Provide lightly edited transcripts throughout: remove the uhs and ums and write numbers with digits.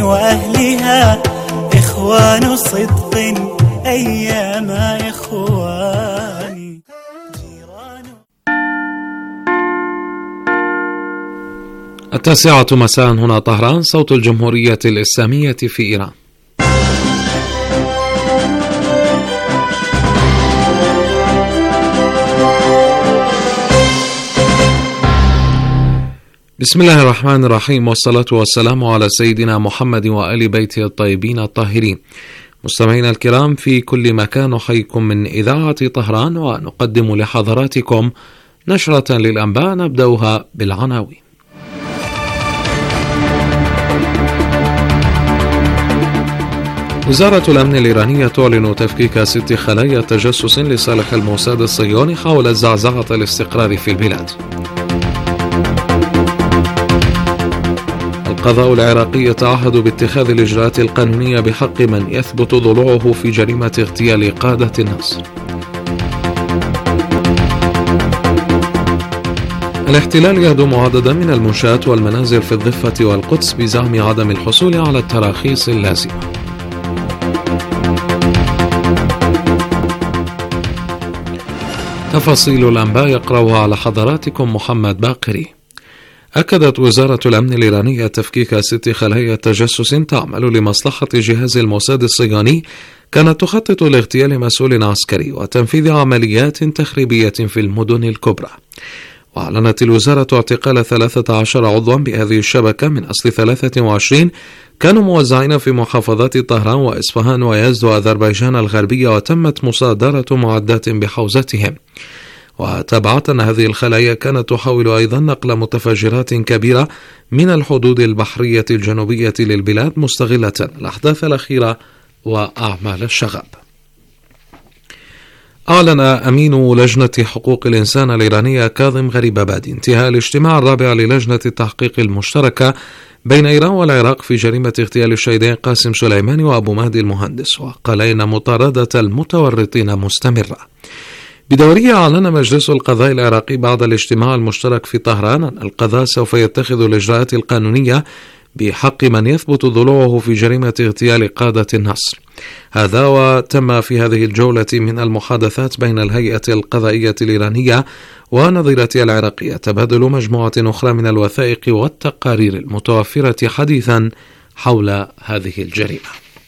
وأهلها إخوان صدق أيام إخواني. 9:00 مساء هنا طهران، صوت الجمهورية الإسلامية في إيران. بسم الله الرحمن الرحيم، والصلاة والسلام على سيدنا محمد وآل بيته الطيبين الطاهرين. مستمعينا الكرام في كل مكان، نحييكم من إذاعة طهران ونقدم لحضراتكم نشرة للأنباء نبدأها بالعناوين. وزارة الأمن الإيرانية تعلن تفكيك 6 خلايا تجسس لصالح الموساد الصهيوني حول زعزعة الاستقرار في البلاد. القضاء العراقي يتعهد باتخاذ الإجراءات القانونية بحق من يثبت ضلوعه في جريمة اغتيال قادة النصر. الاحتلال يهدم عددا من المنشآت والمنازل في الضفة والقدس بزعم عدم الحصول على التراخيص اللازمة. تفاصيل الأنباء يقرأها على حضراتكم محمد باقري. أكدت وزارة الأمن الإيرانية تفكيك 6 خلايا تجسس تعمل لمصلحة جهاز الموساد الصهيوني كانت تخطط لاغتيال مسؤول عسكري وتنفيذ عمليات تخريبية في المدن الكبرى. وأعلنت الوزارة اعتقال 13 عضوا بهذه الشبكة من أصل 23 كانوا موزعين في محافظات طهران وإصفهان ويزد وأذربيجان الغربية، وتمت مصادرة معدات بحوزتهم. وتابعت أن هذه الخلايا كانت تحاول أيضا نقل متفجرات كبيرة من الحدود البحرية الجنوبية للبلاد، مستغلة الأحداث الأخيرة وأعمال الشغب. أعلن أمين لجنة حقوق الإنسان الإيرانية كاظم غريبابادي انتهاء الاجتماع الرابع للجنة التحقيق المشتركة بين إيران والعراق في جريمة اغتيال الشهيدين قاسم سليماني وأبو مهدي المهندس، وقال إن مطاردة المتورطين مستمرة. بدورية أعلن مجلس القضاء العراقي بعد الاجتماع المشترك في طهران أن القضاء سوف يتخذ الإجراءات القانونية بحق من يثبت ضلوعه في جريمة اغتيال قادة النصر. هذا وتم في هذه الجولة من المحادثات بين الهيئة القضائية الإيرانية ونظيرتها العراقية تبادل مجموعة أخرى من الوثائق والتقارير المتوفرة حديثا حول هذه الجريمة.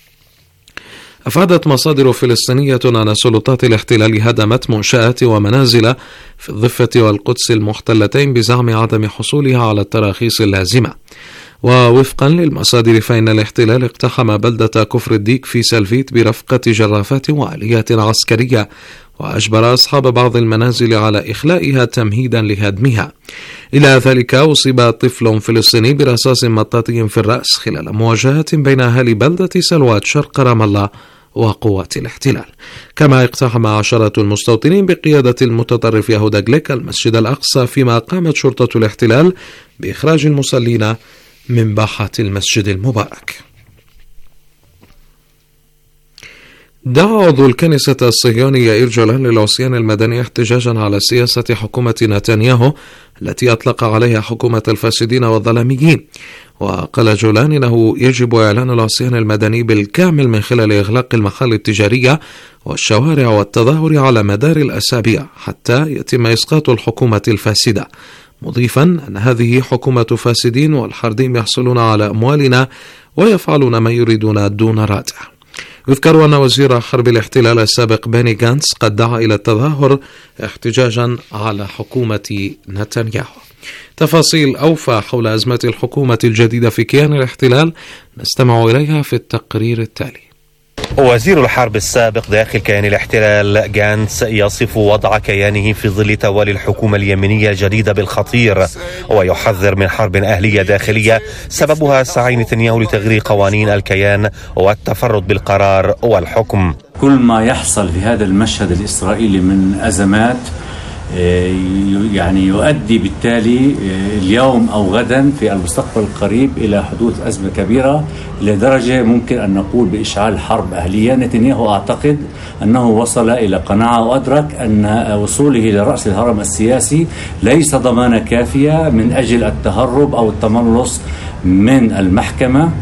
أفادت مصادر فلسطينية أن سلطات الاحتلال هدمت منشآت ومنازل في الضفة والقدس المحتلتين بزعم عدم حصولها على التراخيص اللازمة. ووفقا للمصادر فإن الاحتلال اقتحم بلدة كفر الديك في سلفيت برفقة جرافات وآليات عسكرية، وأجبر أصحاب بعض المنازل على إخلائها تمهيدا لهدمها. إلى ذلك أصيب طفل فلسطيني برصاص مطاطي في الرأس خلال مواجهات بين أهالي بلدة سلوات شرق رام الله وقوات الاحتلال. كما اقتحم عشرات المستوطنين بقيادة المتطرف يهودا جليك المسجد الأقصى، فيما قامت شرطة الاحتلال بإخراج المصلين من باحة المسجد المبارك. دعا عضو الكنيسة الصهيونية يائير جولان للعصيان المدني احتجاجا على سياسة حكومة نتنياهو التي أطلق عليها حكومة الفاسدين والظلاميين. وقال جولان إنه يجب إعلان العصيان المدني بالكامل من خلال إغلاق المحال التجارية والشوارع والتظاهر على مدار الأسابيع حتى يتم إسقاط الحكومة الفاسدة، مضيفا أن هذه حكومة فاسدين والحرديم يحصلون على أموالنا ويفعلون ما يريدون دون رادع. يذكر أن وزير حرب الاحتلال السابق بيني غانتس قد دعا إلى التظاهر احتجاجا على حكومة نتنياهو. تفاصيل أوفى حول أزمة الحكومة الجديدة في كيان الاحتلال نستمع إليها في التقرير التالي. وزير الحرب السابق داخل كيان الاحتلال غانتس يصف وضع كيانه في ظل توالي الحكومة اليمينية الجديدة بالخطير، ويحذر من حرب أهلية داخلية سببها سعي نتنياهو لتغيير قوانين الكيان والتفرد بالقرار والحكم. كل ما يحصل في هذا المشهد الإسرائيلي من أزمات يعني يؤدي بالتالي اليوم أو غدا في المستقبل القريب إلى حدوث أزمة كبيرة لدرجة ممكن أن نقول بإشعال حرب أهلية. نتنياهو أعتقد أنه وصل إلى قناعة وأدرك أن وصوله لرأس الهرم السياسي ليس ضمانة كافية من أجل التهرب أو التملص من المحكمة.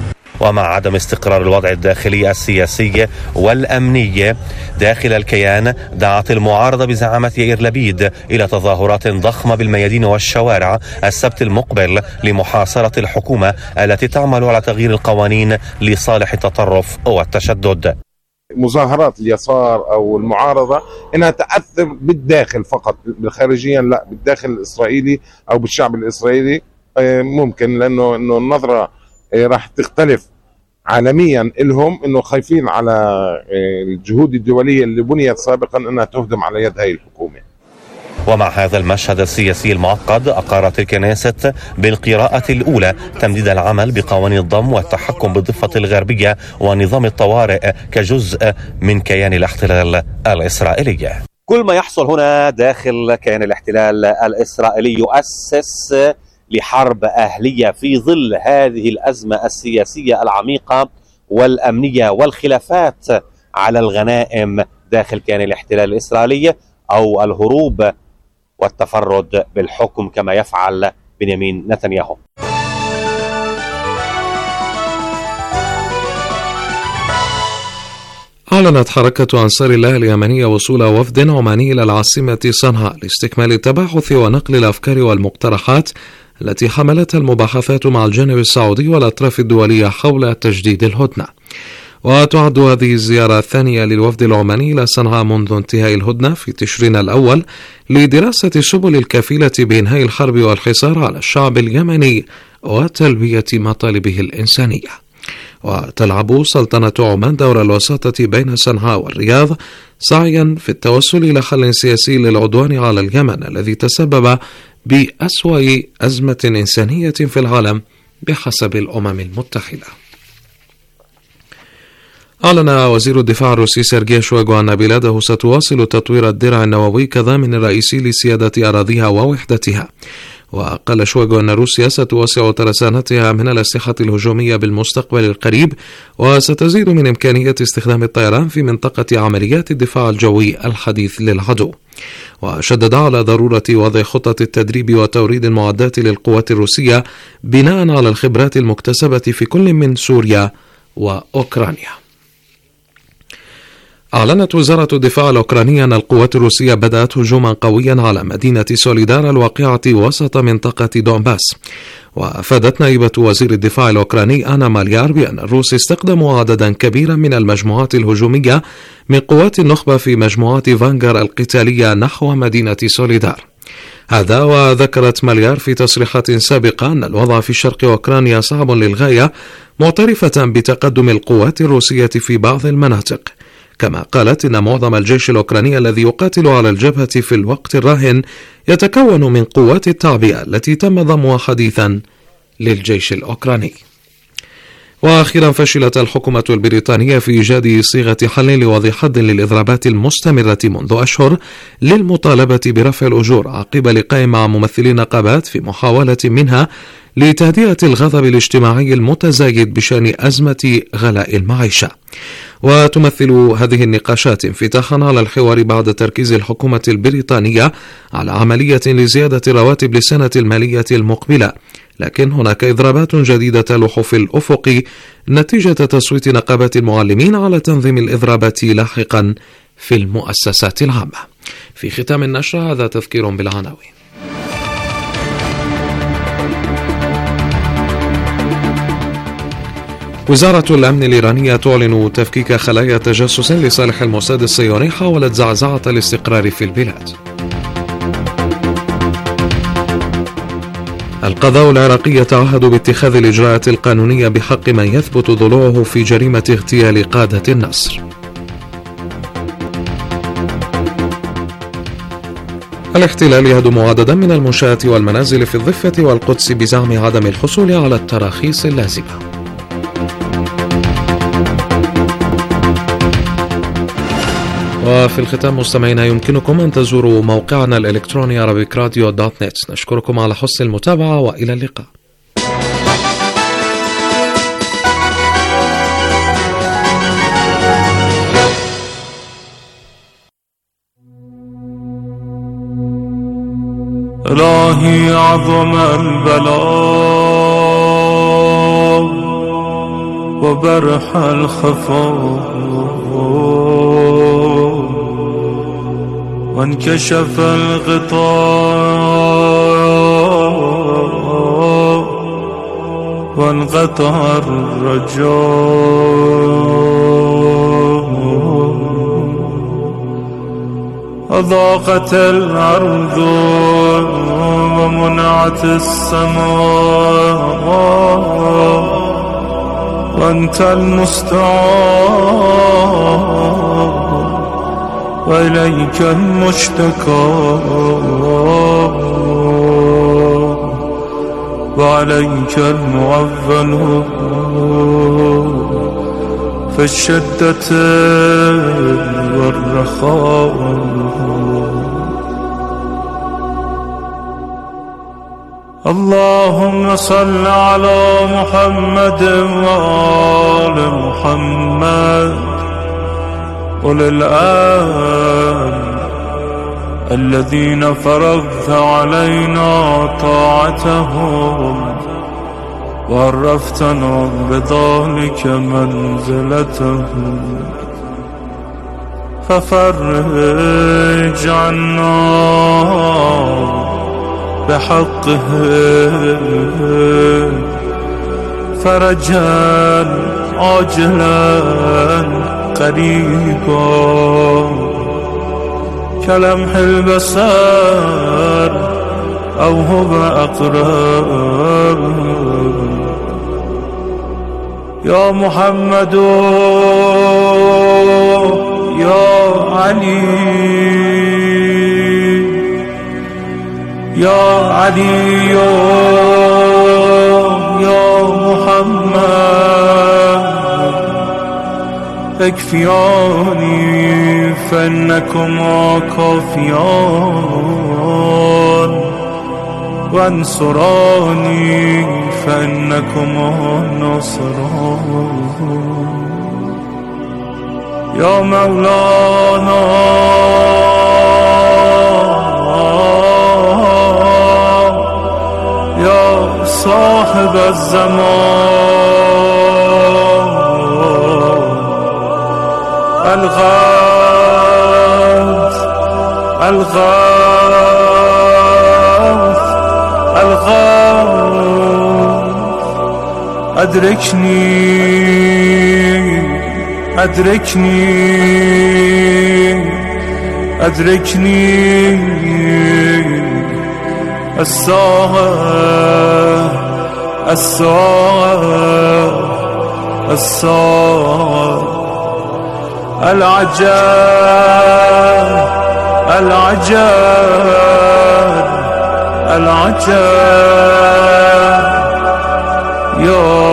ومع عدم استقرار الوضع الداخلي السياسي والأمني داخل الكيان، دعت المعارضة بزعامة يائير لبيد إلى تظاهرات ضخمة بالميادين والشوارع السبت المقبل لمحاصرة الحكومة التي تعمل على تغيير القوانين لصالح التطرف والتشدد. مظاهرات اليسار أو المعارضة إنها تأثر بالداخل فقط، بالخارجيا لا، بالداخل الإسرائيلي أو بالشعب الإسرائيلي ممكن، لأنه النظرة راح تختلف عالميا لهم، إنه خايفين على الجهود الدولية اللي بنيت سابقا إنها تهدم على يد هاي الحكومة. ومع هذا المشهد السياسي المعقد، أقرت الكنيست بالقراءة الأولى تمديد العمل بقوانين الضم والتحكم بالضفة الغربية ونظام الطوارئ كجزء من كيان الاحتلال الإسرائيلي. كل ما يحصل هنا داخل كيان الاحتلال الإسرائيلي يؤسس لحرب أهلية في ظل هذه الأزمة السياسية العميقة والأمنية والخلافات على الغنائم داخل كيان الاحتلال الإسرائيلي أو الهروب والتفرد بالحكم كما يفعل بنيامين نتنياهو. أعلنت حركة أنصار الله اليمنية وصول وفد عماني إلى العاصمة صنعاء لاستكمال التباحث ونقل الأفكار والمقترحات التي حملتها المباحثات مع الجانب السعودي والأطراف الدولية حول تجديد الهدنة. وتعد هذه الزيارة الثانية للوفد العماني إلى صنعاء منذ انتهاء الهدنة في تشرين الأول لدراسة السبل الكفيلة بإنهاء الحرب والحصار على الشعب اليمني وتلبية مطالبه الإنسانية. وتلعب سلطنة عمان دور الوساطة بين صنعاء والرياض سعيا في التوصل إلى حل سياسي للعدوان على اليمن الذي تسبب بأسوأ أزمة إنسانية في العالم بحسب الأمم المتحدة. أعلن وزير الدفاع الروسي سيرجي شويغو أن بلاده ستواصل تطوير الدرع النووي كضامن رئيسي لسيادة أراضيها ووحدتها. وقال شويغو أن روسيا ستوسع ترسانتها من الأسلحة الهجومية بالمستقبل القريب، وستزيد من إمكانية استخدام الطيران في منطقة عمليات الدفاع الجوي الحديث للعدو. وشدد على ضرورة وضع خطة التدريب وتوريد المعدات للقوات الروسية بناء على الخبرات المكتسبة في كل من سوريا وأوكرانيا. أعلنت وزارة الدفاع الأوكرانية أن القوات الروسية بدأت هجوما قويا على مدينة سوليدار الواقعة وسط منطقة دونباس. وأفادت نائبة وزير الدفاع الأوكراني أنا ماليار بأن الروس استخدموا عددا كبيرا من المجموعات الهجومية من قوات النخبة في مجموعات فانغار القتالية نحو مدينة سوليدار. هذا وذكرت ماليار في تصريحات سابقة أن الوضع في شرق أوكرانيا صعب للغاية، معترفة بتقدم القوات الروسية في بعض المناطق. كما قالت إن معظم الجيش الأوكراني الذي يقاتل على الجبهة في الوقت الراهن يتكون من قوات التعبئة التي تم ضمها حديثا للجيش الأوكراني. وأخيرا فشلت الحكومة البريطانية في إيجاد صيغة حل لوضع حد للإضرابات المستمرة منذ أشهر للمطالبة برفع الأجور عقب لقاء مع ممثلي النقابات في محاولة منها لتهدئة الغضب الاجتماعي المتزايد بشأن أزمة غلاء المعيشة. وتمثل هذه النقاشات انفتاحا على الحوار بعد تركيز الحكومة البريطانية على عملية لزيادة الرواتب للسنة المالية المقبلة، لكن هناك إضرابات جديدة تلوح في الأفق نتيجة تصويت نقابات المعلمين على تنظيم الإضرابات لاحقا في المؤسسات العامة. في ختام النشرة هذا تذكير بالعناوين. وزارة الأمن الإيرانية تعلن تفكيك خلايا تجسس لصالح الموساد الصهيوني حاولت زعزعة الاستقرار في البلاد. القضاء العراقي يتعهد باتخاذ الإجراءات القانونية بحق من يثبت ضلوعه في جريمة اغتيال قادة النصر. الاحتلال يهدم عددا من المنشآت والمنازل في الضفة والقدس بزعم عدم الحصول على التراخيص اللازمة. وفي الختام مستمعينا يمكنكم أن تزوروا موقعنا الإلكتروني arabicradio.net. نشكركم على حسن المتابعة وإلى اللقاء. إلهي عظم البلاء وبرح الخفاء وانكشف الغطاء وانقطع الرجاء وضاقت الأرض ومنعت السماء وأنت المستعان وإليك المشتكى وعليك المعول في الشدة والرخاء. اللهم صل على محمد وآل محمد أولي الآن الذين فرضت علينا طاعتهم وعرفتنا بذلك منزلتهم ففرج عنا بحقه فرجا عاجلا قريبا كلمح البصر أو هو أقرب. يا محمد يا علي يا علي يا محمد اكفياني فإنكما كافيان وانصراني فإنكما ناصران. يا مولانا يا صاحب الزمان الغوث الغوث الغوث أدركني أدركني أدركني الساعة الساعة الساعة العجاب العجاب العجاب. يا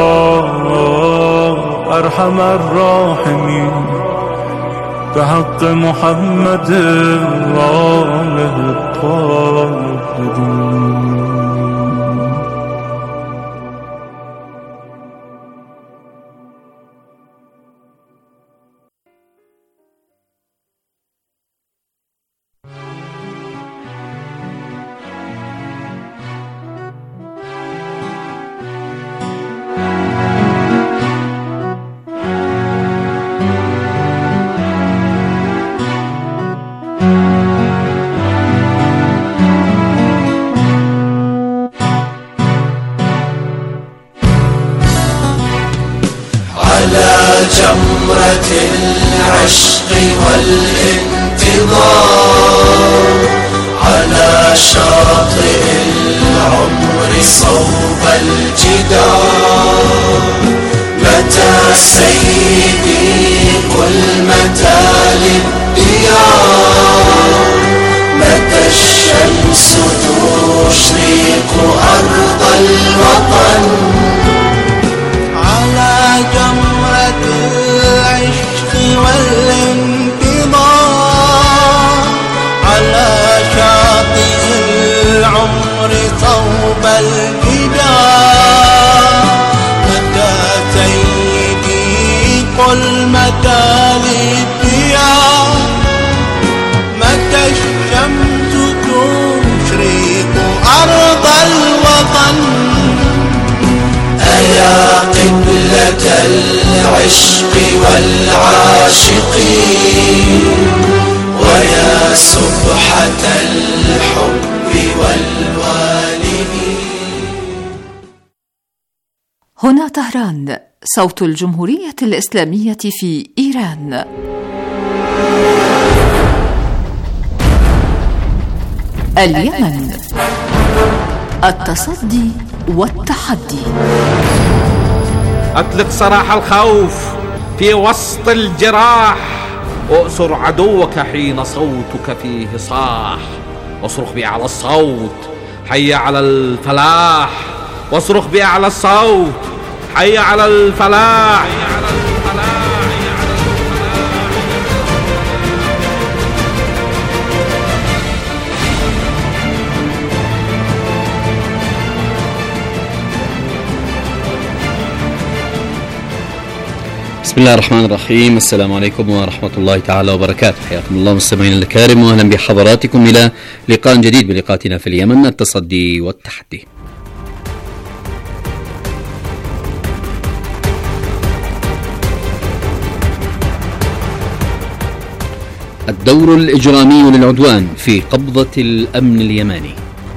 أرحم الراحمين بحق محمد وآله الطاهرين. جمرة العشق والانتظار على شاطئ العمر صوب الجدار. متى سيدي قل متى للديار، متى الشمس تشرق أرض الوطن على جمرة العشق والانتظار على شاطئ العمر صوب الجدار. متى سيدي قل متى للديار، متى الشمس تشرق أرض الوطن. أيا قبلة العشق والعاشقين ويا سبحة الحب والوالدين. هنا طهران، صوت الجمهورية الإسلامية في إيران. اليمن، التصدي والتحدي. أطلق سراح الخوف في وسط الجراح، أؤسر عدوك حين صوتك فيه صاح، واصرخ بأعلى الصوت حي على الفلاح، واصرخ بأعلى الصوت حي على الفلاح. بسم الله الرحمن الرحيم. السلام عليكم ورحمة الله تعالى وبركاته. حياكم الله مستمعينا الكرام، وأهلا بحضراتكم إلى لقاء جديد بلقاءاتنا في اليمن، التصدي والتحدي. الدور الإجرامي للعدوان في قبضة الأمن اليماني.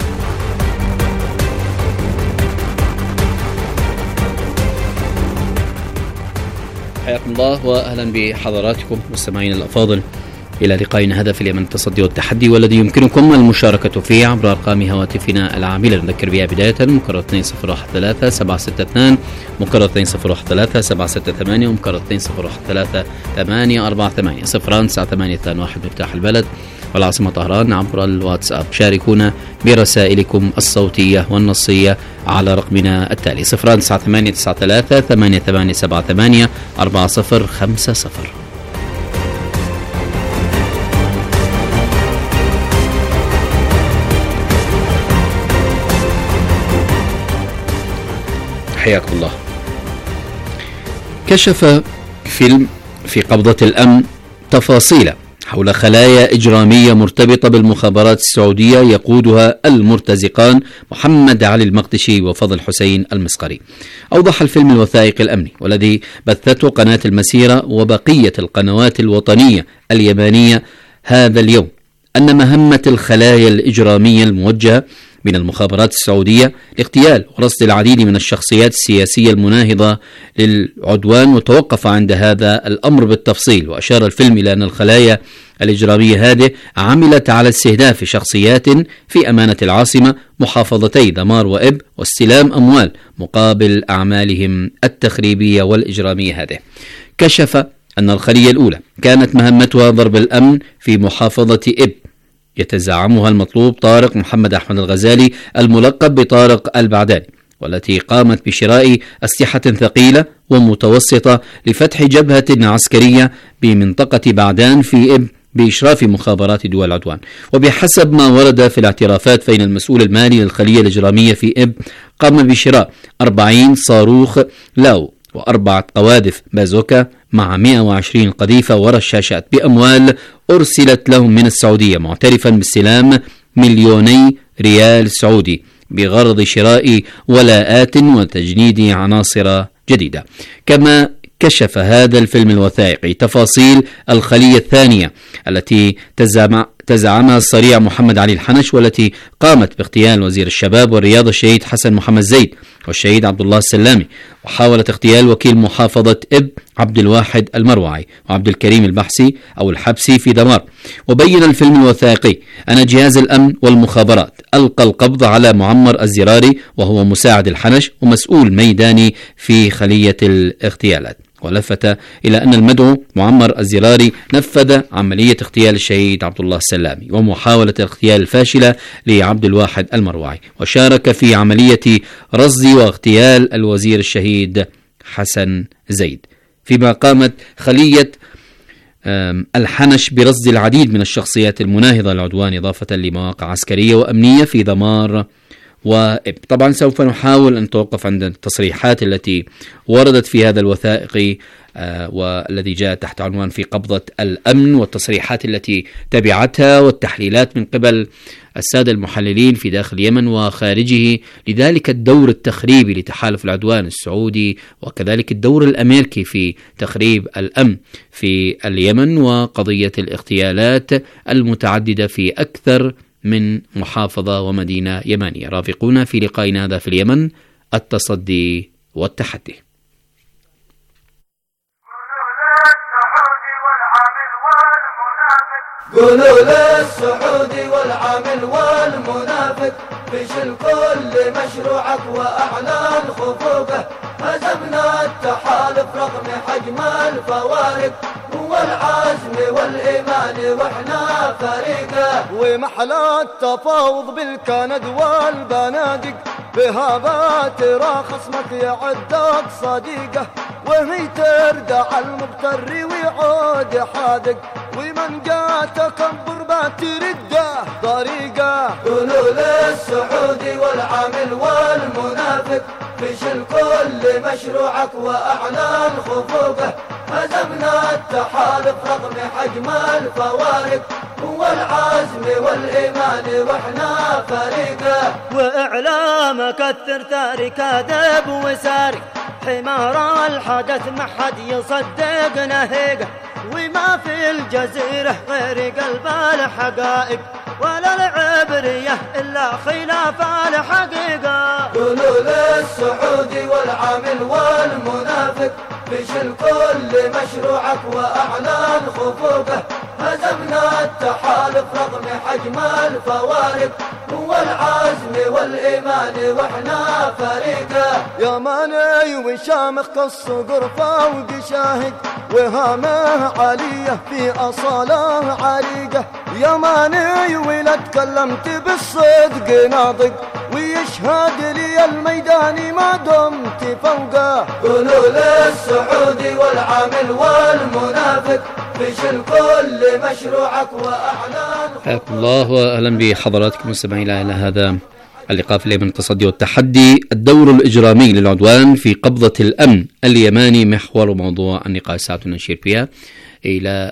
حياكم الله واهلا بحضراتكم مستمعينا الافاضل الى لقائنا هذا في اليمن، التصدي والتحدي، والذي يمكنكم المشاركه فيه عبر ارقام هواتفنا العامله. نذكر بها بدايه مكرر 2013 762 مكرر 2013 768 ومكرر 2013 848 09821 مفتاح البلد والعاصمة طهران عبر الواتساب. شاركونا برسائلكم الصوتية والنصية على رقمنا التالي 09893 8878 4050. حياكم الله. كشف فيلم في قبضة الأمن تفاصيل حول خلايا إجرامية مرتبطة بالمخابرات السعودية يقودها المرتزقان محمد علي المقدشي وفضل حسين المسقري. أوضح الفيلم الوثائقي الأمني والذي بثته قناة المسيرة وبقية القنوات الوطنية اليابانية هذا اليوم أن مهمة الخلايا الإجرامية الموجهة من المخابرات السعودية لاغتيال ورصد العديد من الشخصيات السياسية المناهضة للعدوان وتوقف عند هذا الأمر بالتفصيل. وأشار الفيلم إلى أن الخلايا الإجرامية هذه عملت على استهداف شخصيات في أمانة العاصمة محافظتي دمار وإب واستلام أموال مقابل أعمالهم التخريبية والإجرامية هذه. كشف أن الخلية الأولى كانت مهمتها ضرب الأمن في محافظة إب يتزعمها المطلوب طارق محمد أحمد الغزالي الملقب بطارق البعداني، والتي قامت بشراء أسلحة ثقيلة ومتوسطة لفتح جبهة عسكرية بمنطقة بعدان في إب بإشراف مخابرات دول العدوان. وبحسب ما ورد في الاعترافات فإن المسؤول المالي للخلية الإجرامية في إب قام بشراء 40 صاروخ لاو و4 قواذف بازوكا مع 120 قذيفة ورشاشات بأموال أرسلت لهم من السعودية، معترفا باستلام 2,000,000 ريال سعودي بغرض شراء ولاءات وتجنيد عناصر جديدة. كما كشف هذا الفيلم الوثائقي تفاصيل الخلية الثانية التي تزعمها الصريع محمد علي الحنش، والتي قامت باغتيال وزير الشباب والرياضة الشهيد حسن محمد زيد والشهيد عبد الله السلامي، وحاولت اغتيال وكيل محافظة إب عبد الواحد المروعي وعبد الكريم البحسي أو الحبسي في دمار. وبين الفيلم الوثائقي أن جهاز الأمن والمخابرات ألقى القبض على معمر الزراري وهو مساعد الحنش ومسؤول ميداني في خلية الاغتيالات. ولفت إلى أن المدعو معمر الزراري نفذ عملية اغتيال الشهيد عبد الله السلامي ومحاولة الاغتيال الفاشلة لعبد الواحد المروعي، وشارك في عملية رصد واغتيال الوزير الشهيد حسن زيد. فيما قامت خلية الحنش برصد العديد من الشخصيات المناهضة للعدوان إضافة لمواقع عسكرية وأمنية في دمار وطبعا سوف نحاول أن نتوقف عند التصريحات التي وردت في هذا الوثائقي والذي جاء تحت عنوان في قبضة الأمن، والتصريحات التي تبعتها والتحليلات من قبل السادة المحللين في داخل اليمن وخارجه لذلك الدور التخريبي لتحالف العدوان السعودي، وكذلك الدور الأمريكي في تخريب الأمن في اليمن، وقضية الاغتيالات المتعددة في أكثر من محافظة ومدينة يمنية. رافقونا في لقائنا هذا في اليمن، التصدي والتحدي. قولوا للسعودي والعامل والمنافق فيش الكل مشروعك وأعلان خفوقه، هزمنا التحالف رغم حجم الفوارق، هو العزم والإيمان وإحنا فريقه، ومحلى التفاوض بالكند والبنادق، بهذا ترى خصمك يعدك صديقه، وهي تردع المغتر ويعود حادق، ومن جاء تكبر بترده طريقه. قولوا للسعودي والعامل والمنافق فيش الكل مشروعك وأعلان خفوقه، هزمنا التحالف رغم حجم الفوارق، هو العزم والإيمان وإحنا فريقه، وإعلام كثر ثاري كاذب وساري، حمار الحدث ما حد يصدق نهيقه، وما في الجزيرة غير قلب الحقائق، ولا العبرية إلا خلاف الحقيقة. قولوا للسعودي والعامل والمنافق فيش الكل مشروعك وأعلان خفوقه، هزمنا التحالف رغم حجم الفوارق، هو العزم والإيمان وإحنا فريقه، يماني وشامخ كالصقر فوق شاهد، وهامه عالية في أصاله عريقة، يماني ولا تكلمت بالصدق ناطق، ويشهد لي الميداني ما دمت فوقه. قولوا للسعودي والعامل والمنافق فيش الكل مشروعك وأعلان. حياكم الله وأهلا بحضراتكم مستمعين إلى هذا اللقاء في اليمن، التصدي والتحدي، الدور الإجرامي للعدوان في قبضة الأمن اليماني، محور موضوع النقاش ساعتنا نشير فيها إلى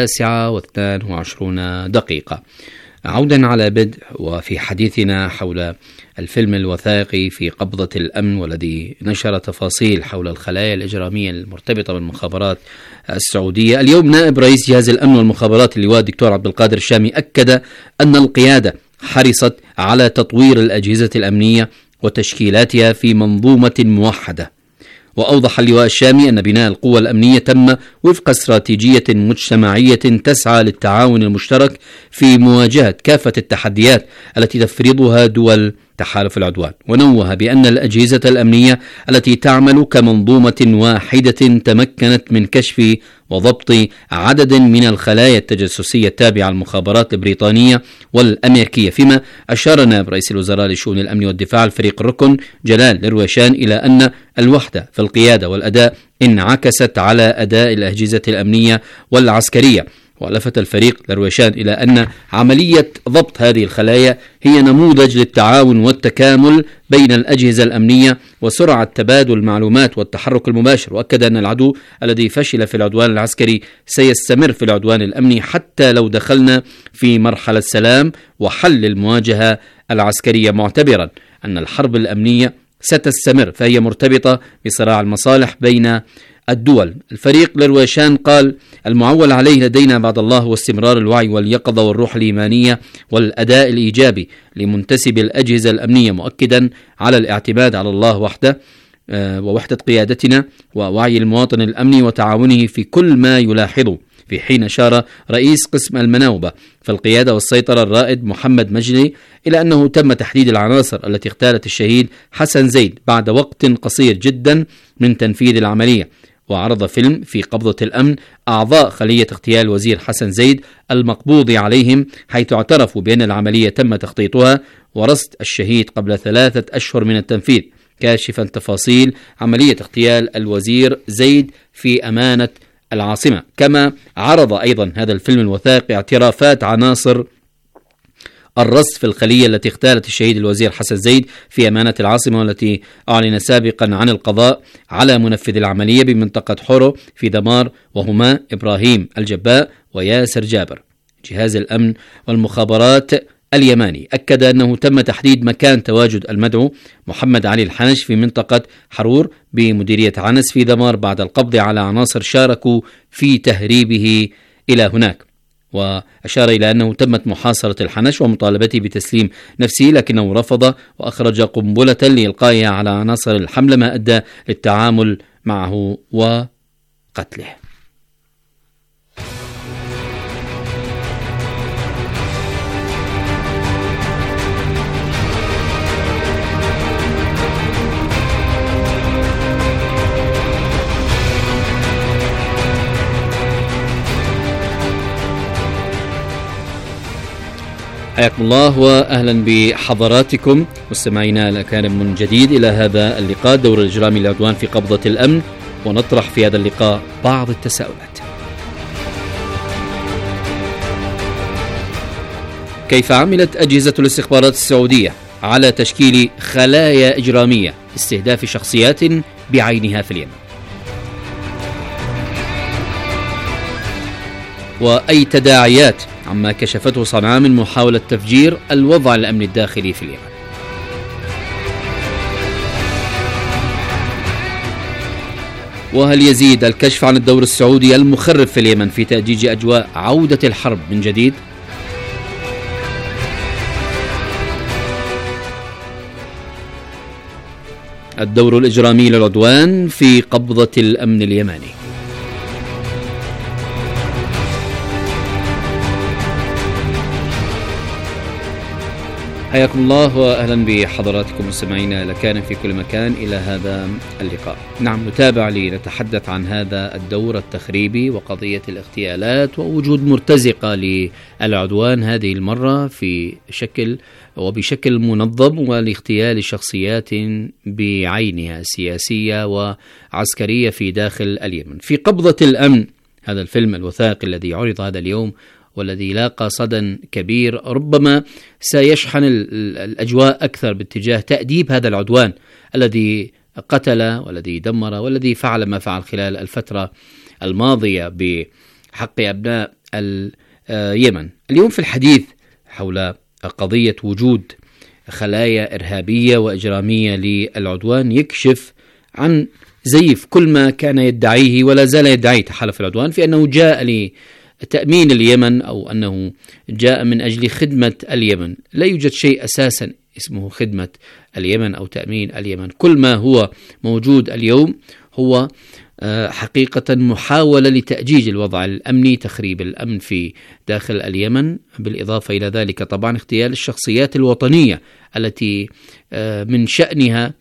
9:22 عودا على بدء وفي حديثنا حول الفيلم الوثائقي في قبضة الأمن، والذي نشر تفاصيل حول الخلايا الإجرامية المرتبطة بالمخابرات السعودية. اليوم نائب رئيس جهاز الأمن والمخابرات اللواء الدكتور عبد القادر الشامي أكد أن القيادة حرصت على تطوير الأجهزة الأمنية وتشكيلاتها في منظومة موحدة. وأوضح اللواء الشامي أن بناء القوى الأمنية تم وفق استراتيجية مجتمعية تسعى للتعاون المشترك في مواجهة كافة التحديات التي تفرضها دول تحالف العدوان. ونوه بأن الأجهزة الأمنية التي تعمل كمنظومة واحدة تمكنت من كشف وضبط عدد من الخلايا التجسسية التابعة للمخابرات البريطانية والأمريكية، فيما أشار نائب رئيس الوزراء لشؤون الأمن والدفاع الفريق الركن جلال الرويشان إلى أن الوحدة في القيادة والأداء انعكست على أداء الأجهزة الأمنية والعسكرية. ولفت الفريق الرويشان إلى أن عملية ضبط هذه الخلايا هي نموذج للتعاون والتكامل بين الأجهزة الأمنية وسرعة تبادل المعلومات والتحرك المباشر. وأكد أن العدو الذي فشل في العدوان العسكري سيستمر في العدوان الأمني حتى لو دخلنا في مرحلة سلام وحل المواجهة العسكرية، معتبرا أن الحرب الأمنية ستستمر فهي مرتبطة بصراع المصالح بين الدول. الفريق لرويشان قال: المعول عليه لدينا بعد الله هو استمرار الوعي واليقظة والروح الإيمانية والأداء الإيجابي لمنتسب الأجهزة الأمنية، مؤكدا على الاعتماد على الله وحده ووحدة قيادتنا ووعي المواطن الأمني وتعاونه في كل ما يلاحظه. في حين أشار رئيس قسم المناوبة في القيادة والسيطرة الرائد محمد مجلي إلى أنه تم تحديد العناصر التي اغتالت الشهيد حسن زيد بعد وقت قصير جدا من تنفيذ العملية. وعرض فيلم في قبضة الأمن أعضاء خلية اغتيال وزير حسن زيد المقبوض عليهم، حيث اعترفوا بأن العملية تم تخطيطها ورصد الشهيد قبل 3 أشهر من التنفيذ، كاشفا تفاصيل عملية اغتيال الوزير زيد في أمانة العاصمة. كما عرض أيضا هذا الفيلم الوثائقي اعترافات عناصر الرصد في الخلية التي اغتالت الشهيد الوزير حسن زيد في أمانة العاصمة، والتي أعلن سابقا عن القضاء على منفذ العملية بمنطقة حورو في دمار، وهما إبراهيم الجباء وياسر جابر. جهاز الأمن والمخابرات اليماني أكد أنه تم تحديد مكان تواجد المدعو محمد علي الحنش في منطقة حرور بمديرية عنس في دمار بعد القبض على عناصر شاركوا في تهريبه إلى هناك. وأشار إلى أنه تمت محاصرة الحنش ومطالبته بتسليم نفسه، لكنه رفض وأخرج قنبلة لإلقائها على عناصر الحملة، ما أدى للتعامل معه وقتله. حياكم الله وأهلا بحضراتكم مستمعينا الأكارم من جديد إلى هذا اللقاء، دور الإجرامي للعدوان في قبضة الأمن، ونطرح في هذا اللقاء بعض التساؤلات. كيف عملت أجهزة الاستخبارات السعودية على تشكيل خلايا إجرامية استهداف شخصيات بعينها في اليمن؟ وأي تداعيات عما كشفته صنعاء من محاولة تفجير الوضع الأمني الداخلي في اليمن؟ وهل يزيد الكشف عن الدور السعودي المخرب في اليمن في تأجيج أجواء عودة الحرب من جديد؟ الدور الإجرامي للعدوان في قبضة الأمن اليماني. حياكم الله وأهلا بحضراتكم مستمعينا لكان في كل مكان إلى هذا اللقاء. نعم، نتابع لنتحدث عن هذا الدور التخريبي وقضية الاغتيالات ووجود مرتزقة للعدوان هذه المرة في شكل وبشكل منظم، ولاغتيال شخصيات بعينها سياسية وعسكرية في داخل اليمن. في قبضة الأمن، هذا الفيلم الوثائقي الذي عرض هذا اليوم والذي لاقى صدى كبير ربما سيشحن الأجواء أكثر باتجاه تأديب هذا العدوان الذي قتل والذي دمر والذي فعل ما فعل خلال الفترة الماضية بحق أبناء اليمن. اليوم في الحديث حول قضية وجود خلايا إرهابية وإجرامية للعدوان يكشف عن زيف كل ما كان يدعيه ولا زال يدعيه تحالف العدوان في أنه جاء لتأمين اليمن أو أنه جاء من أجل خدمة اليمن. لا يوجد شيء أساسا اسمه خدمة اليمن أو تأمين اليمن. كل ما هو موجود اليوم هو حقيقة محاولة لتأجيج الوضع الأمني، تخريب الأمن في داخل اليمن، بالإضافة إلى ذلك طبعا اغتيال الشخصيات الوطنية التي من شأنها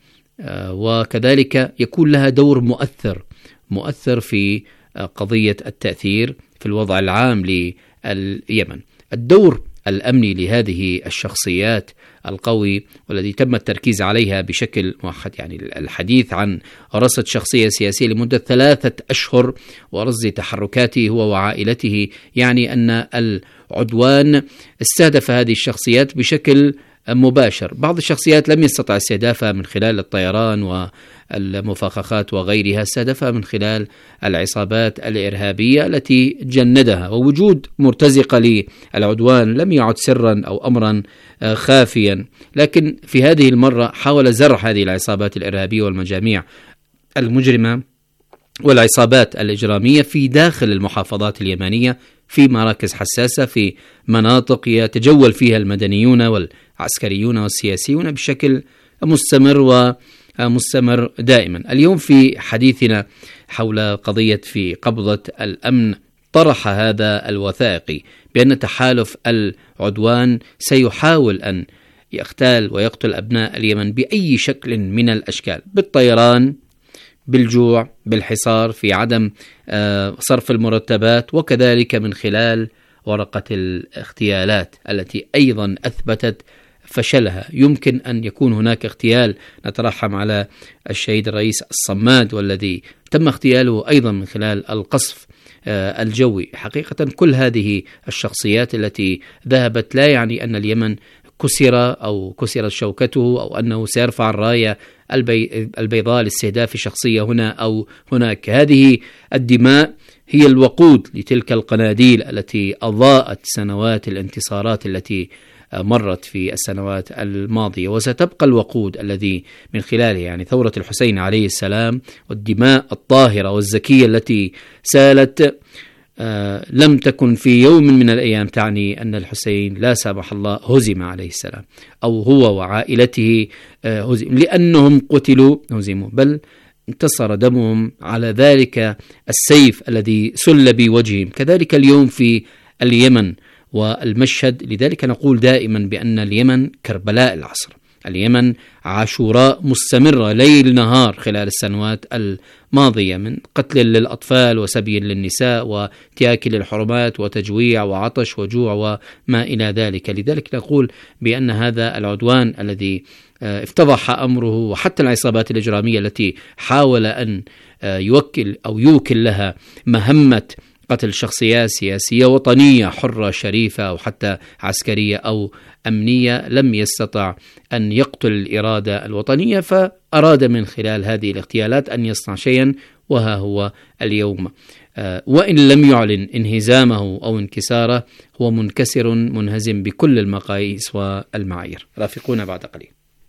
وكذلك يكون لها دور مؤثر في قضية التأثير في الوضع العام لليمن. الدور الأمني لهذه الشخصيات القوي والذي تم التركيز عليها بشكل موحد، يعني الحديث عن رصد شخصية سياسية لمدة 3 أشهر ورصد تحركاته هو وعائلته، يعني أن العدوان استهدف هذه الشخصيات بشكل مباشر. بعض الشخصيات لم يستطع استهدافها من خلال الطيران والمفخخات وغيرها، استهدفها من خلال العصابات الإرهابية التي جندها. ووجود مرتزقة للعدوان لم يعد سرا أو أمرا خافيا، لكن في هذه المرة حاول زرع هذه العصابات الإرهابية والمجاميع المجرمة والعصابات الإجرامية في داخل المحافظات اليمنية في مراكز حساسة، في مناطق يتجول فيها المدنيون والعسكريون والسياسيون بشكل مستمر دائما. اليوم في حديثنا حول قضية في قبضة الأمن طرح هذا الوثائقي بأن تحالف العدوان سيحاول أن يغتال ويقتل أبناء اليمن بأي شكل من الأشكال، بالطيران، بالجوع، بالحصار، في عدم صرف المرتبات، وكذلك من خلال ورقة الاغتيالات التي أيضا أثبتت فشلها. يمكن أن يكون هناك اغتيال، نترحم على الشهيد الرئيس الصماد والذي تم اغتياله أيضا من خلال القصف الجوي. حقيقة كل هذه الشخصيات التي ذهبت لا يعني أن اليمن كسر أو كسرت شوكته أو أنه سيرفع الراية البيضاء لاستهداف شخصية هنا أو هناك. هذه الدماء هي الوقود لتلك القناديل التي أضاءت سنوات الانتصارات التي مرت في السنوات الماضية، وستبقى الوقود الذي من خلاله يعني ثورة الحسين عليه السلام والدماء الطاهرة والزكية التي سالت لم تكن في يوم من الأيام تعني أن الحسين لا سامح الله هزم عليه السلام أو هو وعائلته هزم، لأنهم قتلوا هزموا، بل انتصر دمهم على ذلك السيف الذي سل بوجههم. كذلك اليوم في اليمن والمشهد، لذلك نقول دائما بأن اليمن كربلاء العصر، اليمن عاشوراء مستمرة ليل نهار خلال السنوات الماضية، من قتل للأطفال وسبي للنساء وانتهاك للحرمات وتجويع وعطش وجوع وما إلى ذلك. لذلك نقول بأن هذا العدوان الذي افتضح أمره، وحتى العصابات الإجرامية التي حاول أن يوكل لها مهمة قتل شخصيات سياسية وطنية حرة شريفة أو حتى عسكرية أو أمنية، لم يستطع أن يقتل الإرادة الوطنية، فأراد من خلال هذه الاغتيالات أن يصنع شيئا، وها هو اليوم وإن لم يعلن انهزامه أو انكساره هو منكسر منهزم بكل المقاييس والمعايير. رافقونا بعد قليل.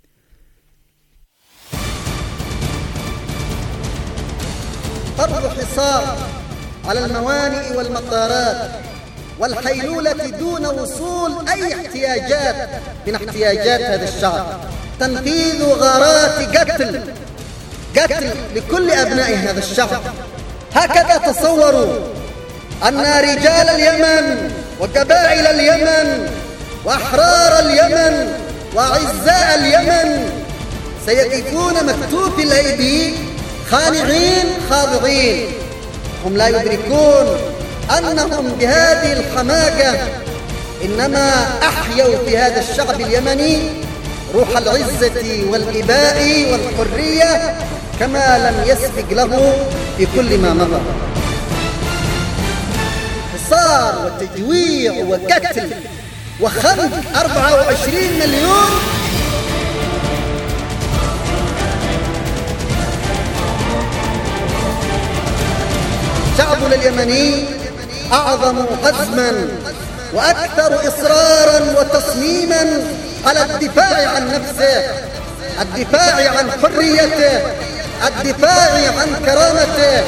فرض حصار على الموانئ والمطارات والحيلولة دون وصول أي احتياجات من احتياجات هذا الشعب، تنفيذ غارات قتل لكل أبناء هذا الشعب. هكذا تصوروا أن رجال اليمن وقبائل اليمن وأحرار اليمن وأعزاء اليمن سيقفون مكتوف الأيدي خانعين خاضعين. هم لا يدركون أنهم بهذه الحماقة إنما أحيوا في هذا الشعب اليمني روح العزة والإباء والحرية كما لم يسبق له في كل ما مضى. حصار وتجويع وقتل وخنق 24 مليون شعبنا اليمني أعظم عزما وأكثر إصرارا وتصميما على الدفاع عن نفسه، الدفاع عن حريته، الدفاع عن كرامته.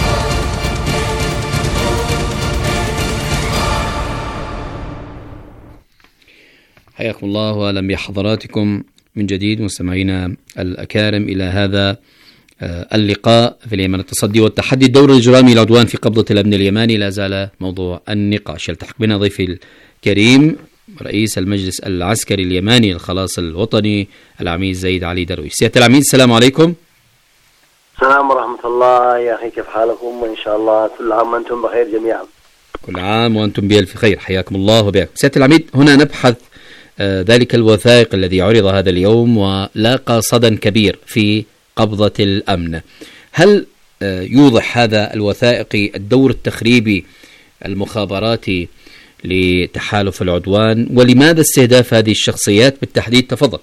حياكم الله وأهلا بحضراتكم من جديد مستمعينا الأكارم إلى هذا اللقاء في اليمن، التصدي والتحدي، الدور الإجرامي العدوان في قبضة الأمن اليماني لا زال موضوع النقاش. يلتحق بنا ضيفي الكريم رئيس المجلس العسكري اليماني للخلاص الوطني العميد زيد علي درويش. سيادة العميد السلام عليكم. السلام ورحمة الله يا أخي، كيف حالكم؟ وإن شاء الله كل عام وأنتم بخير جميعا. كل عام وأنتم بألف خير، حياكم الله وبياكم. سيادة العميد، هنا نبحث ذلك الوثائق الذي عرض هذا اليوم ولاقى صدى كبير في قبضة الأمن. هل يوضح هذا الوثائقي الدور التخريبي المخابراتي لتحالف العدوان، ولماذا استهداف هذه الشخصيات بالتحديد؟ تفضل.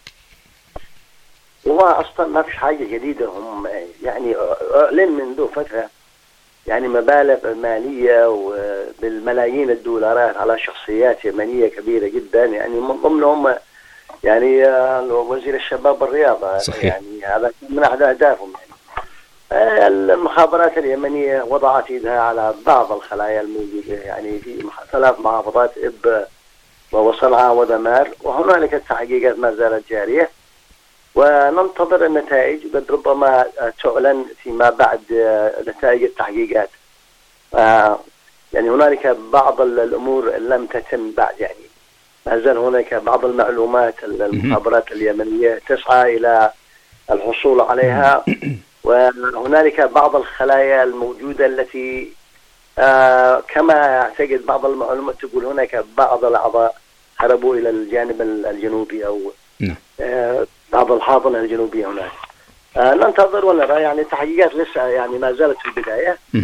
هو أصلا ما في حاجة جديدة، هم يعني أعلن منذ فترة يعني مبالغ مالية وبالملايين الدولارات على شخصيات يمنية كبيرة جدا، يعني من ضمنهم يعني وزير الشباب والرياضة. صحيح. يعني هذا من أحد أهدافهم. يعني المخابرات اليمنية وضعت يدها على بعض الخلايا الموجودة يعني في 3 محافظات إب وصنعاء ودمار، وهنالك التحقيقات ما زالت جارية وننتظر النتائج، قد ربما تعلن فيما بعد نتائج التحقيقات. يعني هنالك بعض الأمور لم تتم بعد، يعني ما زال هناك بعض المعلومات المخابرات اليمنية تسعى إلى الحصول عليها، وهنالك بعض الخلايا الموجودة التي كما أعتقد بعض المعلومات تقول هناك بعض الأعضاء هربوا إلى الجانب الجنوبي أو بعض الحاضنة الجنوبية هناك. ننتظر ونرى، يعني التحقيقات لسه يعني ما زالت في البداية،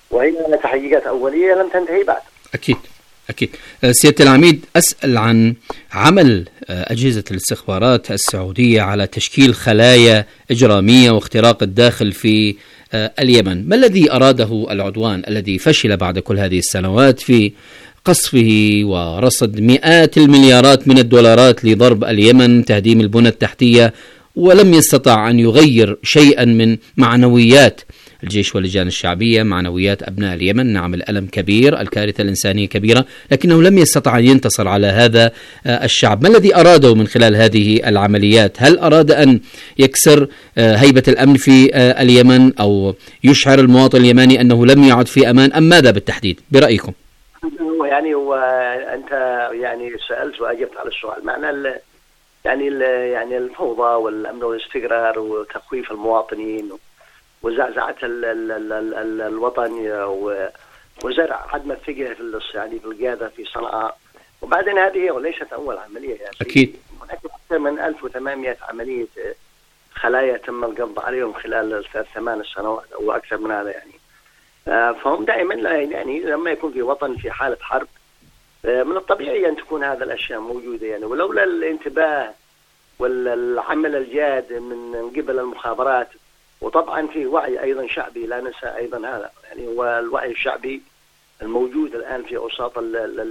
وهي تحقيقات أولية لم تنتهي بعد. أكيد. سيادة العميد، أسأل عن عمل أجهزة الاستخبارات السعودية على تشكيل خلايا إجرامية واختراق الداخل في اليمن. ما الذي أراده العدوان الذي فشل بعد كل هذه السنوات في قصفه ورصد مئات المليارات من الدولارات لضرب اليمن، تهديم البنى التحتية، ولم يستطع أن يغير شيئا من معنويات الجيش واللجان الشعبية، معنويات أبناء اليمن؟ نعم، الألم كبير، الكارثة الإنسانية كبيرة، لكنه لم يستطع أن ينتصر على هذا الشعب. ما الذي أراده من خلال هذه العمليات؟ هل أراد أن يكسر هيبة الأمن في اليمن أو يشعر المواطن اليمني أنه لم يعد في أمان، أم ماذا بالتحديد برأيكم؟ يعني وأنت يعني سألت وأجبت على السؤال. معنى يعني الفوضى والأمن والاستقرار وتخويف المواطنين وزعزعة الوطن وزرع عدم الثقة في القيادة في صنعاء. وبعدين هذه وليست أول عملية يا سيدي. أكيد. هناك أكثر من 1800 عملية خلايا تم القبض عليهم خلال 8 سنوات أو أكثر من هذا يعني. فهم دائما يعني لما يكون في وطن في حالة حرب من الطبيعي أن تكون هذه الأشياء موجودة يعني. ولولا الانتباه والعمل الجاد من قبل المخابرات، وطبعا في وعي أيضا شعبي لا ننسى أيضا هذا يعني، والوعي الشعبي الموجود الآن في أوساط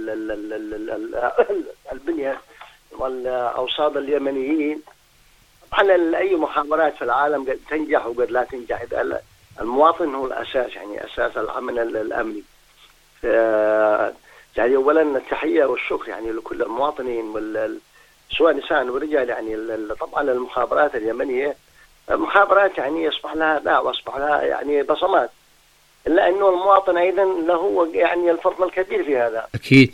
البنية والأوساط اليمنيين. طبعا أي مخابرات في العالم قد تنجح وقد لا تنجح، المواطن هو الأساس يعني، أساس العمل الأمني. يعني أولا التحية والشكر يعني لكل المواطنين سواء نساء ورجال يعني. طبعا المخابرات اليمنية مخابرات يعني يصبح لها دعوة واصبح لها يعني بصمات، إلا أنه المواطن أيضا له يعني الفضل الكبير في هذا. أكيد.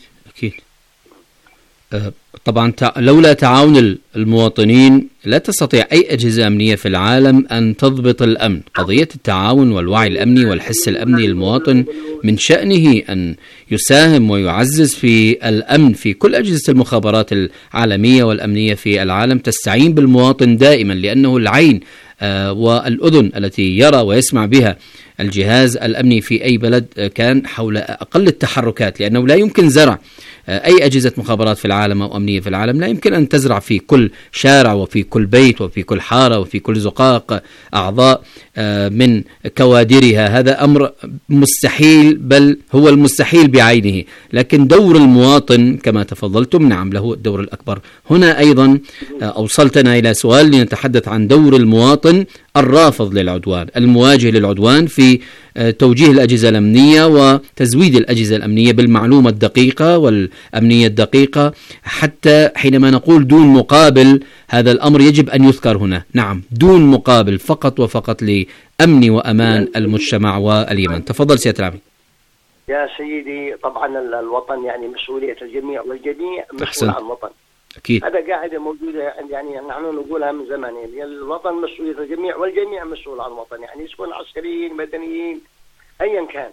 طبعا لولا تعاون المواطنين لا تستطيع أي أجهزة أمنية في العالم أن تضبط الأمن. قضية التعاون والوعي الأمني والحس الأمني للمواطن من شأنه أن يساهم ويعزز في الأمن في كل أجهزة المخابرات العالمية والأمنية في العالم، تستعين بالمواطن دائما، لأنه العين والأذن التي يرى ويسمع بها الجهاز الأمني في أي بلد كان حول أقل التحركات، لأنه لا يمكن زرع أي أجهزة مخابرات في العالم أو أمنية في العالم، لا يمكن أن تزرع في كل شارع وفي كل بيت وفي كل حارة وفي كل زقاق أعضاء من كوادرها. هذا أمر مستحيل، بل هو المستحيل بعينه. لكن دور المواطن كما تفضلتم نعم له الدور الأكبر. هنا أيضا أوصلتنا إلى سؤال لنتحدث عن دور المواطن الرافض للعدوان، المواجه للعدوان في توجيه الأجهزة الأمنية وتزويد الأجهزة الأمنية بالمعلومة الدقيقة والأمنية الدقيقة، حتى حينما نقول دون مقابل هذا الأمر يجب أن يذكر هنا. نعم، دون مقابل، فقط وفقط لأمن وأمان المجتمع واليمن. تفضل سيادة العميد. يا سيدي، طبعا الوطن يعني مسؤولية الجميع، والجميع مسؤول عن الوطن. أكيد. هذا قاعدة موجودة يعني نحن نقولها من زمان يعني الوطن مسؤولية الجميع والجميع مسؤول عن الوطن، يعني يكون عسكريين مدنيين أيا كان.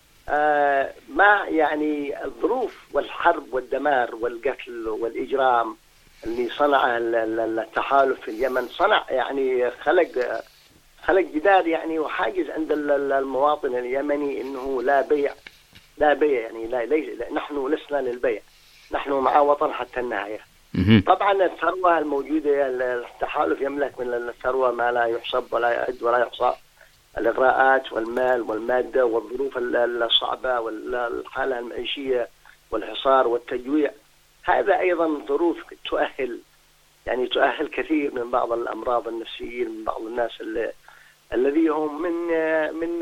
ما يعني الظروف والحرب والدمار والقتل والإجرام اللي صنعه التحالف في اليمن صنع يعني خلق جدار يعني وحاجز عند المواطن اليمني انه لا بيع يعني لا نحن لسنا للبيع، نحن مع وطن حتى النهاية. طبعا الثروة الموجودة التحالف يملك من الثروة ما لا يحسب ولا يعد ولا يحصى، الإغراءات والمال والمادة والظروف الصعبة والحالة المعيشية والحصار والتجويع، هذا أيضا ظروف تؤهل كثير من بعض الأمراض النفسية من بعض الناس الذي هم من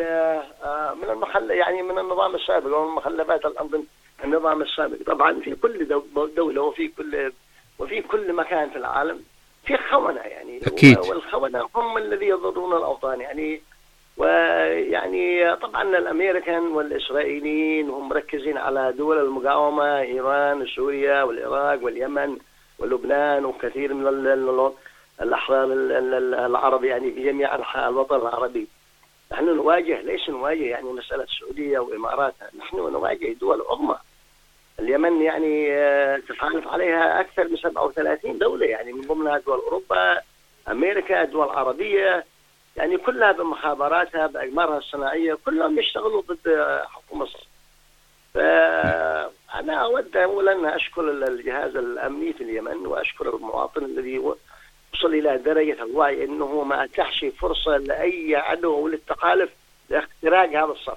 يعني من النظام السابق ومن مخلفات النظام السابق. طبعا في كل دولة وفي كل مكان في العالم في خونة يعني. أكيد. والخونة هم الذي يضرون الأوطان يعني. ويعني طبعا الأمريكان والإسرائيليين هم مركزين على دول المقاومة، إيران وسوريا والعراق واليمن ولبنان وكثير من الأحرار العرب يعني في جميع أنحاء الوطن العربي. نحن ليس نواجه يعني مسألة السعودية وإمارات، نحن نواجه دول عظمى. اليمن يعني تتعرف عليها أكثر من 37 دولة يعني من ضمنها دول أوروبا، أمريكا، دول عربية، يعني كلها بمخابراتها بأقمارها الصناعية كلهم يشتغلوا ضد حكومة مصر. فأنا أود أولا أشكر الجهاز الأمني في اليمن وأشكر المواطن الذي وصل إلى درجة الوعي أنه ما أتاحش فرصة لأي عدو للتحالف لاختراق هذا الصف.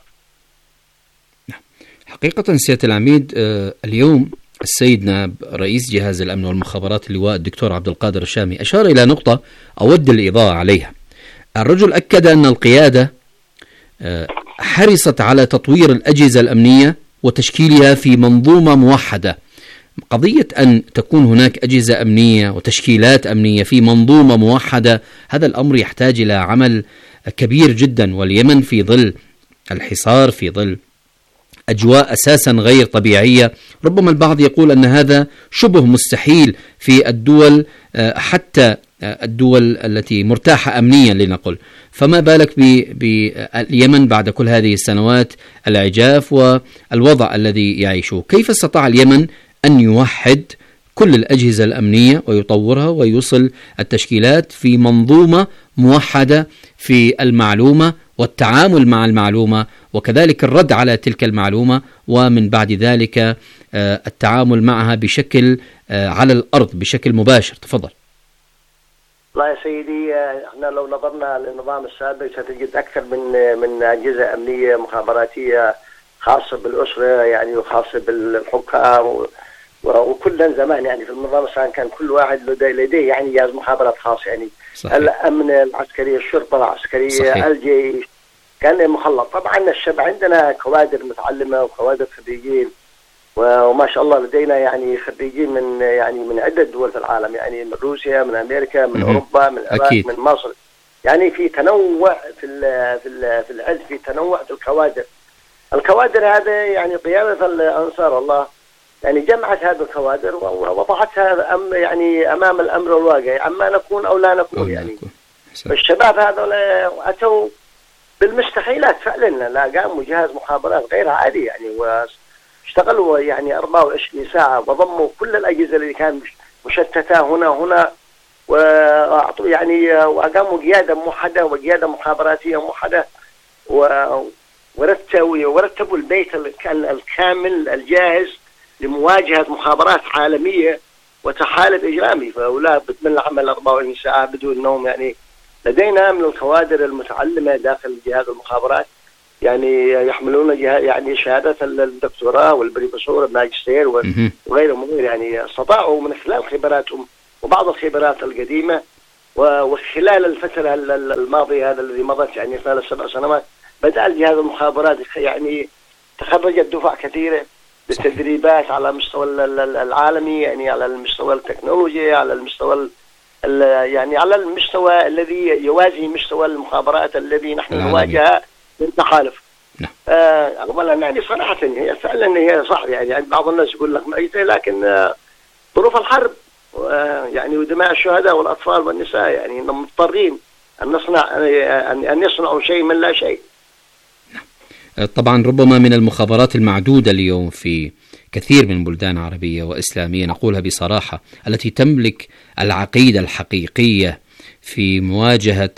حقيقة سيادة العميد، اليوم السيد نائب رئيس جهاز الأمن والمخابرات اللواء الدكتور عبد القادر الشامي أشار إلى نقطة أود الإضاءة عليها. الرجل أكد أن القيادة حرصت على تطوير الأجهزة الأمنية وتشكيلها في منظومة موحدة. قضية أن تكون هناك أجهزة أمنية وتشكيلات أمنية في منظومة موحدة، هذا الأمر يحتاج إلى عمل كبير جدا، واليمن في ظل الحصار، في ظل أجواء أساسا غير طبيعية، ربما البعض يقول أن هذا شبه مستحيل في الدول، حتى الدول التي مرتاحة أمنيا لنقل، فما بالك باليمن بعد كل هذه السنوات العجاف والوضع الذي يعيشه. كيف استطاع اليمن أن يوحد كل الأجهزة الأمنية ويطورها ويوصل التشكيلات في منظومة موحدة في المعلومة والتعامل مع المعلومة، وكذلك الرد على تلك المعلومة، ومن بعد ذلك التعامل معها بشكل على الأرض بشكل مباشر؟ تفضل. والله يا سيدي، احنا لو نظرنا للنظام السابق ستجد أكثر من أجهزة أمنية مخابراتية خاصة بالأسرة يعني وخاصة بالحكام وكل زمان يعني في النظام السابق كان كل واحد لديه يعني جهاز مخابرات خاص يعني. صحيح. الأمن العسكري، الشرطة العسكرية، صحيح. الجيش كان مخلط. طبعا الشعب عندنا كوادر متعلمة وكوادر خريجين، وما شاء الله لدينا يعني خريجين من عدة دول في العالم، يعني من روسيا، من أمريكا، من أوروبا، من العراق، من مصر، يعني في تنوع في العلم، في تنوع في الكوادر هذا يعني قيادة الأنصار الله يعني جمعت هذه الكوادر ووضعتها يعني أمام الأمر الواقع، أما نكون أو لا نكون يعني. الشباب هذول أتوا بالمستحيلات فعلا، لا قاموا جهاز مخابرات غير عادي يعني، واشتغلوا يعني 24 ساعة وضموا كل الأجهزة اللي كانت مشتتة هنا وأعطوا يعني، وقاموا قيادة موحدة وقيادة مخابراتية موحدة، ورتبوا البيت الكامل الجاهز لمواجهة مخابرات عالمية وتحالف إجرامي، فأولا بتمنى العمل 24 ساعة بدون نوم يعني. لدينا من الكوادر المتعلمة داخل جهاز المخابرات يعني يحملون يعني شهادة الدكتوراه والبروفيسور الماجستير وغيرهم يعني، استطاعوا من خلال خبراتهم وبعض الخبرات القديمة وخلال الفترة الماضية هذا الذي مضت يعني خلال 7 سنوات بدأ الجهاز المخابرات يعني تخرجت دفع كثيرة للتدريبات على المستوى العالمي، يعني على المستوى التكنولوجي، على المستوى يعني على المستوى الذي يوازي مستوى المخابرات الذي نحن نواجهه من تحالف. اولا يعني صراحه هي فعلا هي صح يعني بعض الناس يقول لك ميتة، لكن ظروف الحرب يعني ودماء الشهداء والاطفال والنساء يعني مضطرين ان يصنعوا شيء من لا شيء. طبعا ربما من المخابرات المعدودة اليوم في كثير من بلدان عربية وإسلامية، نقولها بصراحة، التي تملك العقيدة الحقيقية في مواجهة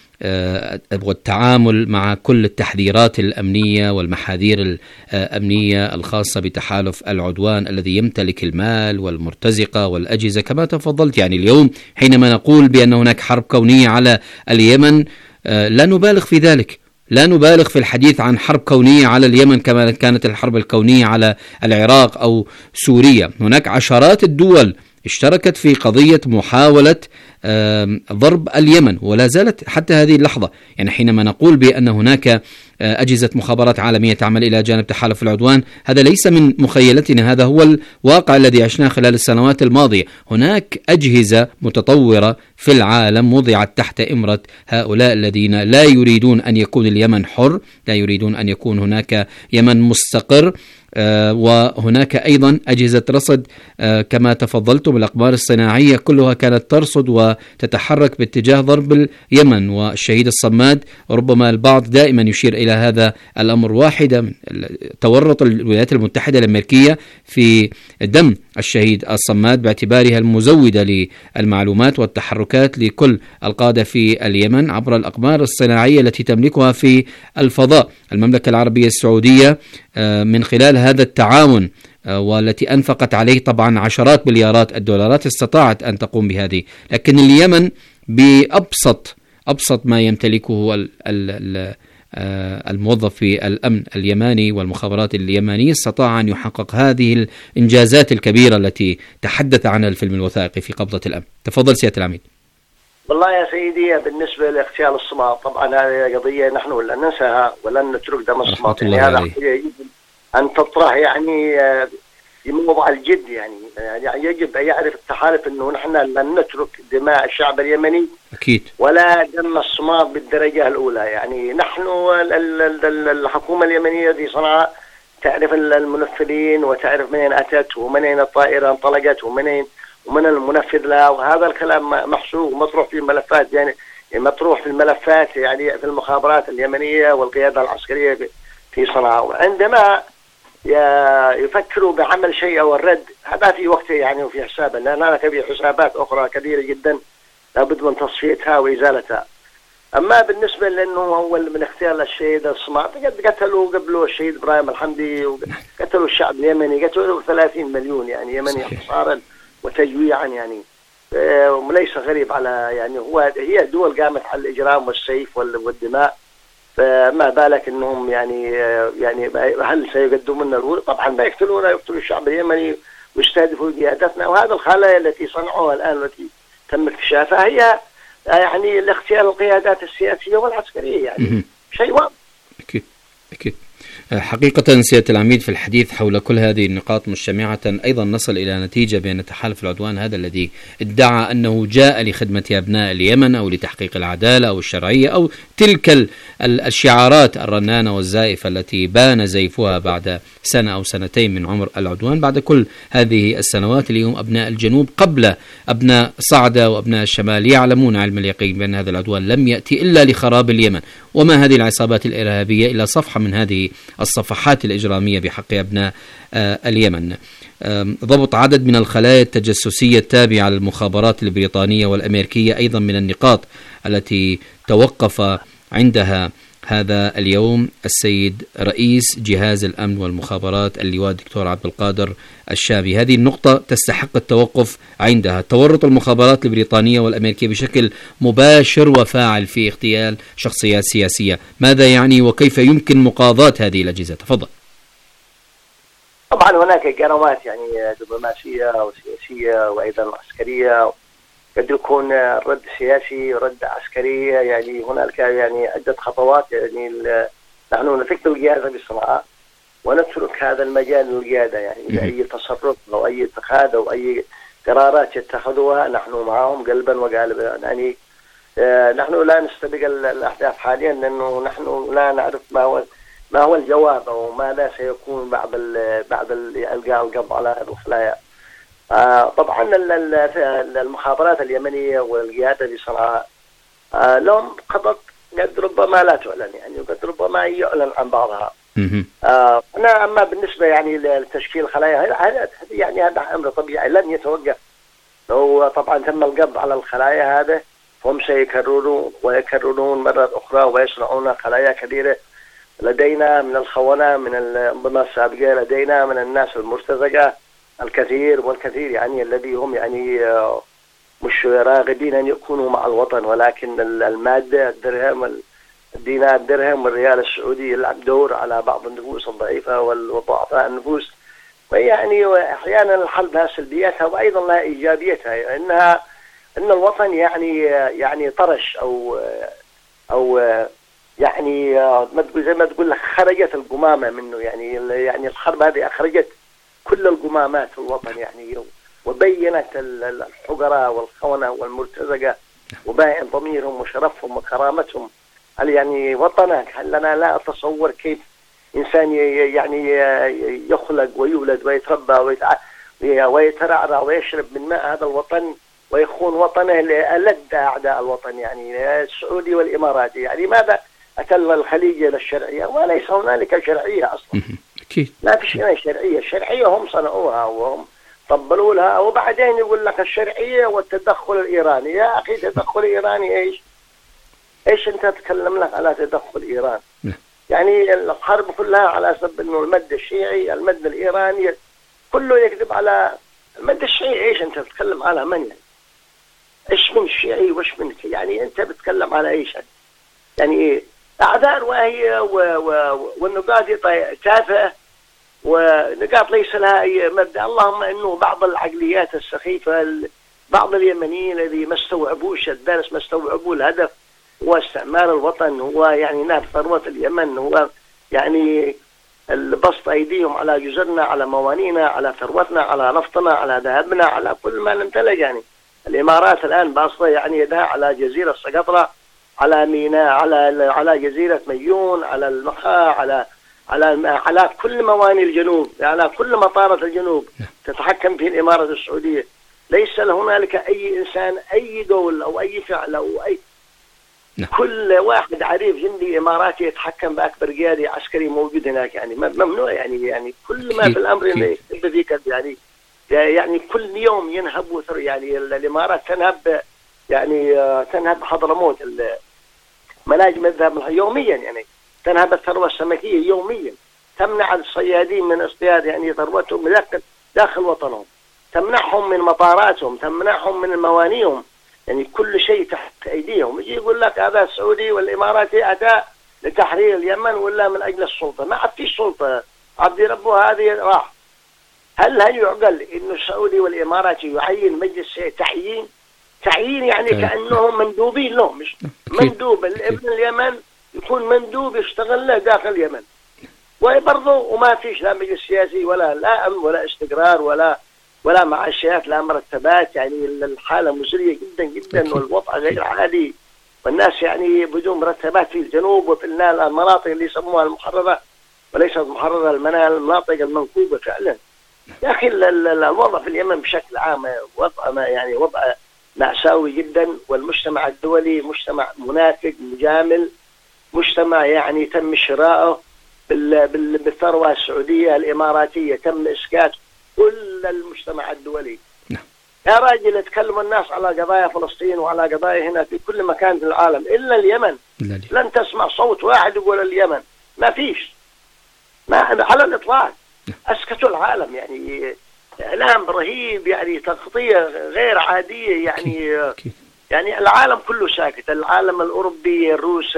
والتعامل مع كل التحذيرات الأمنية والمحاذير الأمنية الخاصة بتحالف العدوان الذي يمتلك المال والمرتزقة والأجهزة كما تفضلت. يعني اليوم حينما نقول بأن هناك حرب كونية على اليمن لا نبالغ في ذلك، لا نبالغ في الحديث عن حرب كونية على اليمن كما كانت الحرب الكونية على العراق أو سوريا. هناك عشرات الدول اشتركت في قضية محاولة ضرب اليمن ولا زالت حتى هذه اللحظة. يعني حينما نقول بأن هناك أجهزة مخابرات عالمية تعمل إلى جانب تحالف العدوان، هذا ليس من مخيلتنا، هذا هو الواقع الذي عشناه خلال السنوات الماضية. هناك أجهزة متطورة في العالم وضعت تحت إمرة هؤلاء الذين لا يريدون أن يكون اليمن حر، لا يريدون أن يكون هناك يمن مستقر. وهناك أيضا أجهزة رصد كما تفضلتم، الأقمار الصناعية كلها كانت ترصد وتتحرك باتجاه ضرب اليمن. والشهيد الصماد ربما البعض دائما يشير إلى هذا الأمر، واحدة من تورط الولايات المتحدة الأمريكية في دم الشهيد الصماد باعتبارها المزودة للمعلومات والتحركات لكل القادة في اليمن عبر الأقمار الصناعية التي تملكها في الفضاء. المملكة العربية السعودية من خلال هذا التعاون والتي أنفقت عليه طبعا عشرات مليارات الدولارات استطاعت أن تقوم بهذه، لكن اليمن بأبسط ما يمتلكه الموظف في الأمن اليماني والمخابرات اليمانية استطاع أن يحقق هذه الإنجازات الكبيرة التي تحدث عنها الفيلم الوثائقي في قبضة الأمن. تفضل سيادة العميد. والله يا سيدي، بالنسبة لاغتيال الصمام طبعا هذه قضية نحن لن ننساها ولن نترك دم الصمام، يعني هذا يجب أن تطرح يعني في موضع الجد، يعني يجب أن يعرف التحالف أنه نحن لن نترك دماء الشعب اليمني أكيد ولا دم الصمام بالدرجة الأولى. يعني نحن الحكومة اليمنية في صنعاء تعرف المنفذين وتعرف منين أتت ومنين الطائرة انطلقت ومن المنفذ لها، وهذا الكلام محسوب ومطروح في الملفات، يعني مطروح في الملفات يعني في المخابرات اليمنية والقيادة العسكرية في صنعاء. وعندما يفكروا بعمل شيء أو الرد هذا في وقته يعني وفي حسابه، لأن هناك في حسابات أخرى كبيرة جدا لابد من تصفيتها وإزالتها. أما بالنسبة لأنه أول من اغتيال الشهيد الصمام قتلوا قبله الشهيد إبراهيم الحمدي وقتلوا الشعب اليمني، قتلوا 30 مليون يعني يمني اختصارا وتجويعا، يعني وليس غريب على يعني هي دول قامت على الإجرام والسيف والدماء، فما بالك انهم يعني هل سيقدمون الرول؟ طبعا ما يقتلون الشعب اليمني ويستهدفوا قيادتنا، وهذا الخلايا التي صنعوها الان والتي تم اكتشافها هي يعني الاغتيال القيادات السياسيه والعسكريه، يعني شيء واضح. اكيد حقيقة سيادة العميد، في الحديث حول كل هذه النقاط مجتمعة أيضا نصل إلى نتيجة بأن تحالف العدوان هذا الذي ادعى أنه جاء لخدمة أبناء اليمن أو لتحقيق العدالة أو الشرعية أو تلك الشعارات الرنانة والزائفة التي بان زيفها بعد سنة أو سنتين من عمر العدوان، بعد كل هذه السنوات اليوم أبناء الجنوب قبل أبناء صعدة وأبناء الشمال يعلمون علم اليقين بأن هذا العدوان لم يأتي إلا لخراب اليمن، وما هذه العصابات الإرهابية إلا صفحة من هذه الصفحات الإجرامية بحق أبناء اليمن. ضبط عدد من الخلايا التجسسية التابعة للمخابرات البريطانية والأمريكية أيضا من النقاط التي توقف عندها هذا اليوم السيد رئيس جهاز الأمن والمخابرات اللواء الدكتور عبد القادر الشابي. هذه النقطة تستحق التوقف عندها، تورط المخابرات البريطانية والأمريكية بشكل مباشر وفاعل في اغتيال شخصيات سياسية. ماذا يعني وكيف يمكن مقاضاة هذه الأجهزة؟ تفضل. طبعا هناك قنوات يعني دبلوماسية وسياسية وأيضا عسكرية، قد يكون رد سياسي ورد عسكري، يعني هناك يعني عدة خطوات. يعني نحن نفك القيادة بصنعاء ونترك هذا المجال للقيادة، يعني أي تصرف أو أي اتخاذ أو أي قرارات يتخذوها نحن معهم قلبا وقالبا. يعني نحن لا نستبق الأحداث حاليا لأنه نحن لا نعرف ما هو الجواب أو ماذا سيكون بعد إلقاء القبض على الخلايا. طبعا المخابرات اليمنية والقيادة في صنعاء لهم خطط قد ربما لا تعلن، يعني وقد ربما يعلن عن بعضها. أنا أما بالنسبة يعني لتشكيل خلايا يعني هذا أمر طبيعي لن يتوقف. لو طبعا تم القبض على الخلايا هذا هم سيكررون ويكررون مرة أخرى ويصنعون خلايا كبيرة. لدينا من الخونة من الأنظمة السابقة، لدينا من الناس المرتزقة الكثير والكثير، يعني الذي هم يعني مش راغبين أن يكونوا مع الوطن، ولكن المادة الدرهم الدينار الدرهم والريال السعودي يلعب دور على بعض النفوس الضعيفة والضعفاء النفوس. ويعني أحيانا الحل لها سلبياتها وأيضا لها إيجابيتها، إن الوطن يعني طرش أو يعني ما تقول زي ما تقول خرجت القمامة منه، يعني الحرب هذه أخرجت كل القمامات في الوطن، يعني وبينت الحقراء والخونة والمرتزقة وباين ضميرهم وشرفهم وكرامتهم. هل يعني وطنك هل أنا لا أتصور كيف إنسان يعني يخلق ويولد ويتربى ويترعرع ويشرب من ماء هذا الوطن ويخون وطنه لألد أعداء الوطن، يعني السعودي والإماراتي. يعني ماذا أتى الخليج إلى الشرعية وليس هنالك شرعية أصلا. أكيد لا في شيء شرعية. الشرعية هم صنعوها وهم طبلوا لها، وبعدين يقول لك الشرعية والتدخل الإيراني. يا أخي تدخل إيراني إيش أنت تتكلم لك على تدخل إيران؟ يعني الحرب كلها على سبب إنه المد الشيعي، المد الإيراني، كله يكذب على المد الشيعي. إيش أنت تتكلم على من يعني؟ إيش من الشيعي وإيش من يعني أنت بتتكلم على إيش يعني إيه؟ أعداء واهية والنقاط تافهة، ونقاط ليس لها أي مبدأ. اللهم أنه بعض العقليات السخيفة، بعض اليمنيين الذي ما استوعبوش الدرس، ما استوعبوا الهدف هو استعمار الوطن، هو يعني نهب ثروة اليمن، هو يعني بسط أيديهم على جزرنا، على موانينا، على ثروتنا، على نفطنا، على ذهبنا، على كل ما نمتلك. يعني الإمارات الآن باسطة يعني يدها على جزيرة سقطرى، على ميناء، على جزيرة ميون، على المخا، على كل مواني الجنوب، على كل مطارات الجنوب تتحكم فيه الإمارة السعودية. ليس هنالك أي إنسان، أي دولة أو أي فعل أو أي كل واحد عريف جندي إماراتي يتحكم بأكبر قيادي عسكري موجود هناك. يعني ممنوع يعني كل ما في الأمر يكذب كذب يعني كل يوم ينهب يعني الإمارات تنهب حضرموت مناجم الذهب يوميا، يعني تنهب الثروة السمكية يوميا، تمنع الصيادين من اصطياد يعني ثروتهم داخل وطنهم، تمنعهم من مطاراتهم، تمنعهم من موانيهم، يعني كل شيء تحت أيديهم. يجي يقول لك هذا السعودي والإماراتي أتى لتحرير اليمن ولا من أجل السلطة. ما عاد فيش سلطة، عبد ربه هذه راح. هل يعقل إنه السعودي والإماراتي يعين مجلس تعيين يعني كأنهم مندوبين له، مش مندوب ابن اليمن يكون مندوب يشتغل له داخل اليمن، وبرضه وما فيش لا مجلس سياسي ولا أمن ولا استقرار ولا معاشات لا مرتبات. يعني الحالة مزرية جدا جدا والوضع غير عادي، والناس يعني بدون مرتبات في الجنوب وفي المناطق اللي يسموها المحررة وليست محررة، المناطق المنكوبة فعلا. يا أخي الوضع في اليمن بشكل عام وضع مأساوي جدا، والمجتمع الدولي مجتمع منافق مجامل، مجتمع يعني تم شراءه بالثروة السعودية الإماراتية، تم إسكات كل المجتمع الدولي. يا راجل يتكلم الناس على قضايا فلسطين وعلى قضايا هنا في كل مكان في العالم إلا اليمن. لن تسمع صوت واحد يقول اليمن، ما فيش، ما على الإطلاق. أسكتوا العالم، يعني إعلام رهيب، يعني تغطية غير عادية، يعني العالم كله ساكت، العالم الأوروبي، الروس،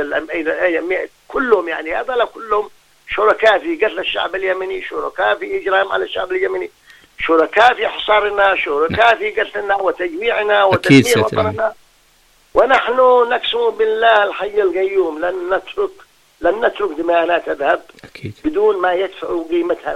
كلهم يعني هذا كلهم شركاء في قتل الشعب اليمني، شركاء في إجرام على الشعب اليمني، شركاء في حصارنا، شركاء في قتلنا وتجميعنا وتدمير وطننا. ونحن نقسم بالله الحي القيوم لن نترك دماءنا تذهب بدون ما يدفعوا قيمتها،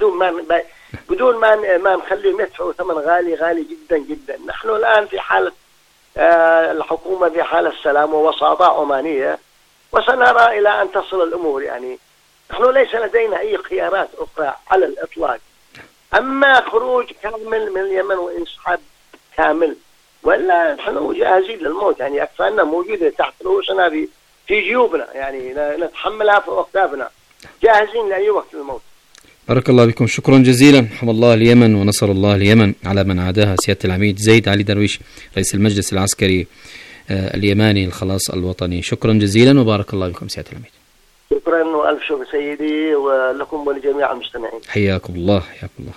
بدون ما نخليهم يدفعوا ثمن غالي جدا جدا. نحن الآن في حالة الحكومة في حالة سلام ووساطة عمانية، وسنرى إلى أن تصل الأمور. يعني نحن ليس لدينا أي خيارات أخرى على الإطلاق، أما خروج كامل من اليمن وانسحاب كامل، ولا نحن جاهزين للموت. يعني أكفانا موجودة تحت رؤوسنا في جيوبنا، يعني نتحملها في أكتافنا، جاهزين لأي وقت للموت. بارك الله بكم، شكرا جزيلا. حمى الله اليمن ونصر الله اليمن على من عاداها. سيادة العميد زيد علي درويش، رئيس المجلس العسكري اليماني الخلاص الوطني، شكرا جزيلا وبارك الله بكم سيادة العميد. شكرا وألف شكر سيدي، ولكم ولجميع المستمعين. حياكم الله، حياكم الله.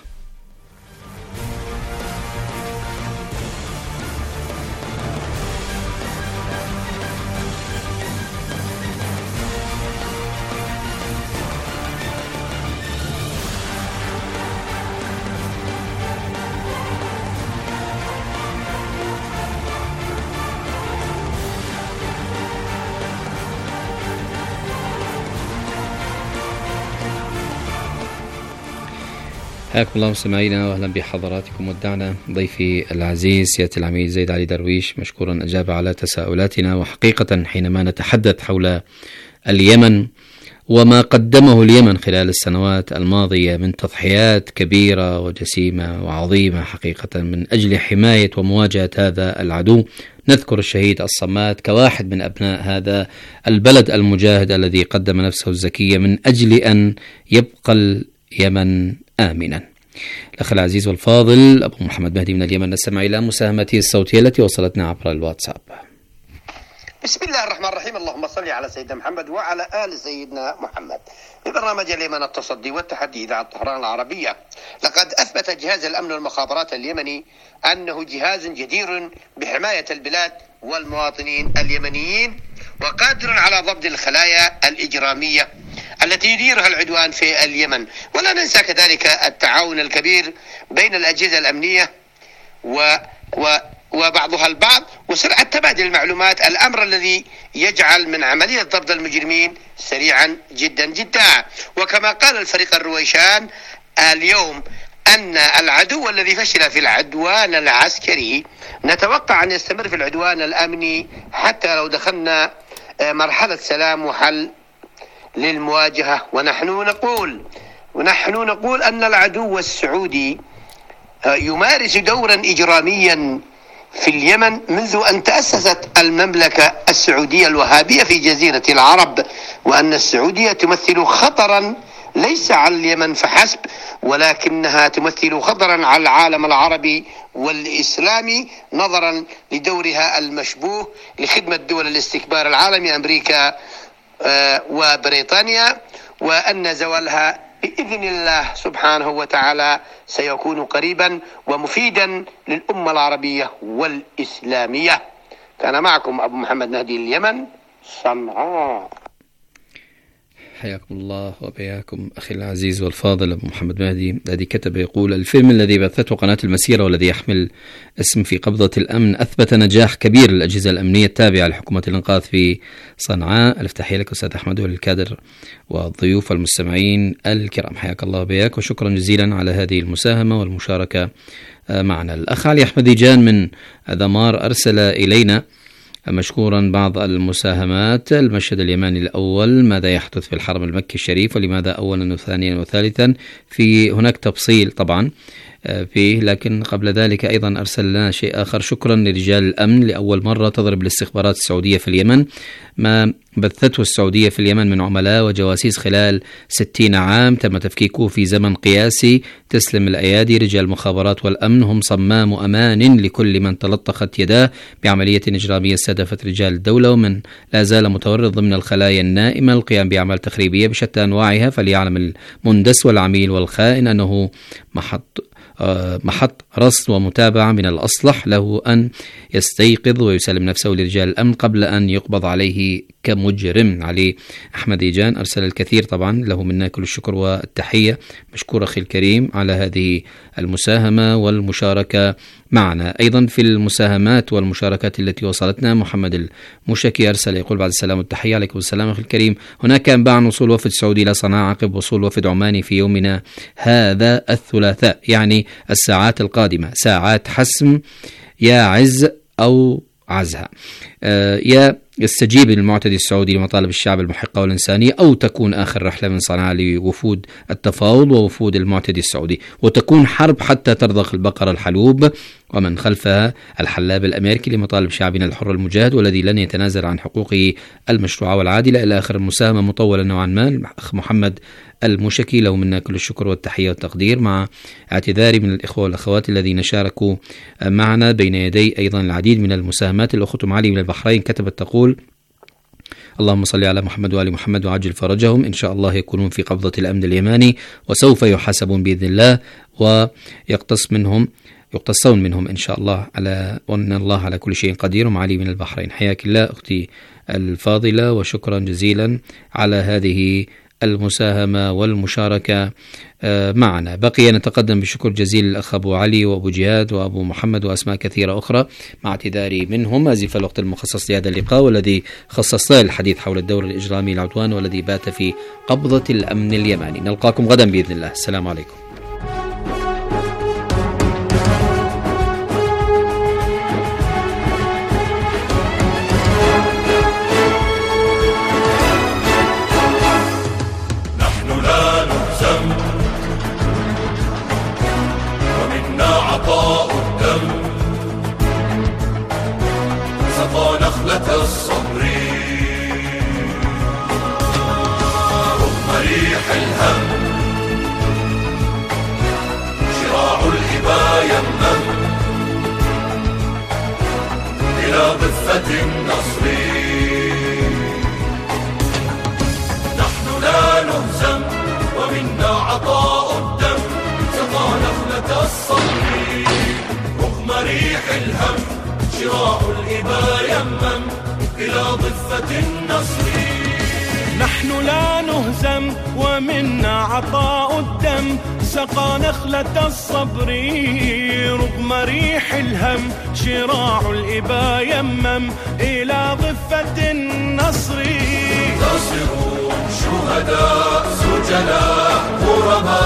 حياكم الله مستمعينا واهلا بحضراتكم. ودعنا ضيفي العزيز سيادة العميد زيد علي درويش، مشكورا اجاب على تساؤلاتنا. وحقيقة حينما نتحدث حول اليمن وما قدمه اليمن خلال السنوات الماضية من تضحيات كبيرة وجسيمة وعظيمة حقيقة من أجل حماية ومواجهة هذا العدو، نذكر الشهيد الصماد كواحد من أبناء هذا البلد المجاهد الذي قدم نفسه الزكية من أجل أن يبقى اليمن آمنا. الأخ العزيز والفاضل أبو محمد مهدي من اليمن، نستمع إلى مساهمته الصوتية التي وصلتنا عبر الواتساب. بسم الله الرحمن الرحيم، اللهم صل على سيدنا محمد وعلى آل سيدنا محمد. في برنامج اليمن التصدي والتحدي إذاعة طهران العربية، لقد أثبت جهاز الأمن والمخابرات اليمني أنه جهاز جدير بحماية البلاد والمواطنين اليمنيين، وقادر على ضبط الخلايا الإجرامية التي يديرها العدوان في اليمن. ولا ننسى كذلك التعاون الكبير بين الأجهزة الأمنية وبعضها البعض، وسرعة تبادل المعلومات، الأمر الذي يجعل من عملية ضبط المجرمين سريعا جدا جدا. وكما قال الفريق الرويشان اليوم أن العدو الذي فشل في العدوان العسكري نتوقع أن يستمر في العدوان الأمني حتى لو دخلنا مرحلة سلام وحل للمواجهة. ونحن نقول أن العدو السعودي يمارس دورا إجراميا في اليمن منذ أن تأسست المملكة السعودية الوهابية في جزيرة العرب، وأن السعودية تمثل خطرا ليس على اليمن فحسب، ولكنها تمثل خطرا على العالم العربي والإسلامي نظرا لدورها المشبوه لخدمة دول الاستكبار العالمي أمريكا وبريطانيا، وأن زوالها بإذن الله سبحانه وتعالى سيكون قريبا ومفيدا للأمة العربية والإسلامية. كان معكم أبو محمد مهدي اليمن صنعاء. حياكم الله وبياكم أخي العزيز والفاضل أبو محمد مهدي. الذي كتب يقول: الفيلم الذي بثته قناة المسيرة والذي يحمل اسم في قبضة الأمن أثبت نجاح كبير للأجهزة الأمنية التابعة لحكومة الإنقاذ في صنعاء. التحية لك أستاذ أحمد والكادر والضيوف والمستمعين الكرام، حياك الله وبياك، وشكرا جزيلا على هذه المساهمة والمشاركة معنا. الأخ علي أحمد ديجان من ذمار أرسل إلينا مشكورا بعض المساهمات. المشهد اليماني الأول: ماذا يحدث في الحرم المكي الشريف، ولماذا أولا وثانيا وثالثا؟ في هناك تفصيل طبعا فيه، لكن قبل ذلك أيضا أرسل لنا شيء آخر: شكرا لرجال الأمن، لأول مرة تضرب الاستخبارات السعودية في اليمن ما بثته السعودية في اليمن من عملاء وجواسيس خلال 60 عام تم تفكيكه في زمن قياسي. تسلم الأيادي، رجال المخابرات والأمن هم صمام أمان لكل من تلطخت يداه بعملية إجرامية استهدفت رجال الدولة ومن لا زال متورط ضمن الخلايا النائمة القيام بأعمال تخريبية بشتى أنواعها. فليعلم المندس والعميل والخائن أنه محط رصد ومتابعة، من الأصلح له أن يستيقظ ويسلم نفسه لرجال الأمن قبل أن يقبض عليه كمجرم. علي أحمد ديجان أرسل الكثير، طبعا له منا كل الشكر والتحية. مشكور أخي الكريم على هذه المساهمة والمشاركة معنا. أيضا في المساهمات والمشاركات التي وصلتنا: محمد المشكي أرسل يقول: بعد السلام والتحية. عليكم السلام أخي الكريم. هناك أنباء عن وصول وفد سعودي إلى صنعاء عقب وصول وفد عماني في يومنا هذا الثلاثاء، يعني الساعات القادمة، ساعات حسم يا عز أو عزها، يا يستجيب المعتدي السعودي لمطالب الشعب المحقة والإنسانية، أو تكون آخر رحلة من صنعاء لوفود التفاوض ووفود المعتدي السعودي، وتكون حرب حتى ترضخ البقرة الحلوب ومن خلفها الحلاب الأمريكي لمطالب شعبنا الحر المجاهد والذي لن يتنازل عن حقوقه المشروعة والعادلة. إلى آخر المساهمة مطولة نوعا ما. الأخ محمد المشكي له منا كل الشكر والتحية والتقدير، مع اعتذاري من الإخوة والأخوات الذين شاركوا معنا بين يدي أيضا العديد من المساهمات. الأخت علي من البحرين كتبت تقول: اللهم صل على محمد وآل محمد وعجل فرجهم، إن شاء الله يكونون في قبضة الأمن اليماني وسوف يحاسبون بإذن الله يقتصون منهم إن شاء الله، على وأن الله على كل شيء قدير. معالي من البحرين، حياك الله أختي الفاضلة، وشكرا جزيلا على هذه المساهمة والمشاركة معنا. بقي نتقدم بشكر جزيل الأخ أبو علي وأبو جهاد وأبو محمد وأسماء كثيرة أخرى مع اعتذاري منهم. أزف الوقت المخصص لهذا اللقاء والذي خصصناه للحديث حول الدور الإجرامي العدوان والذي بات في قبضة الأمن اليماني. نلقاكم غدا بإذن الله. السلام عليكم. الصبر رغم ريح الهم عطاء الدم سقى نخلة الصبر رغم ريح الهم شراع الإبا يمم إلى ضفة النصر. نحن لا نهزم ومنا عطاء الدم سقى نخلة الصبر رغم ريح الهم شراع الإبا يمم إلى ضفة النصر. ناصرون شهداء سجلاء غرباء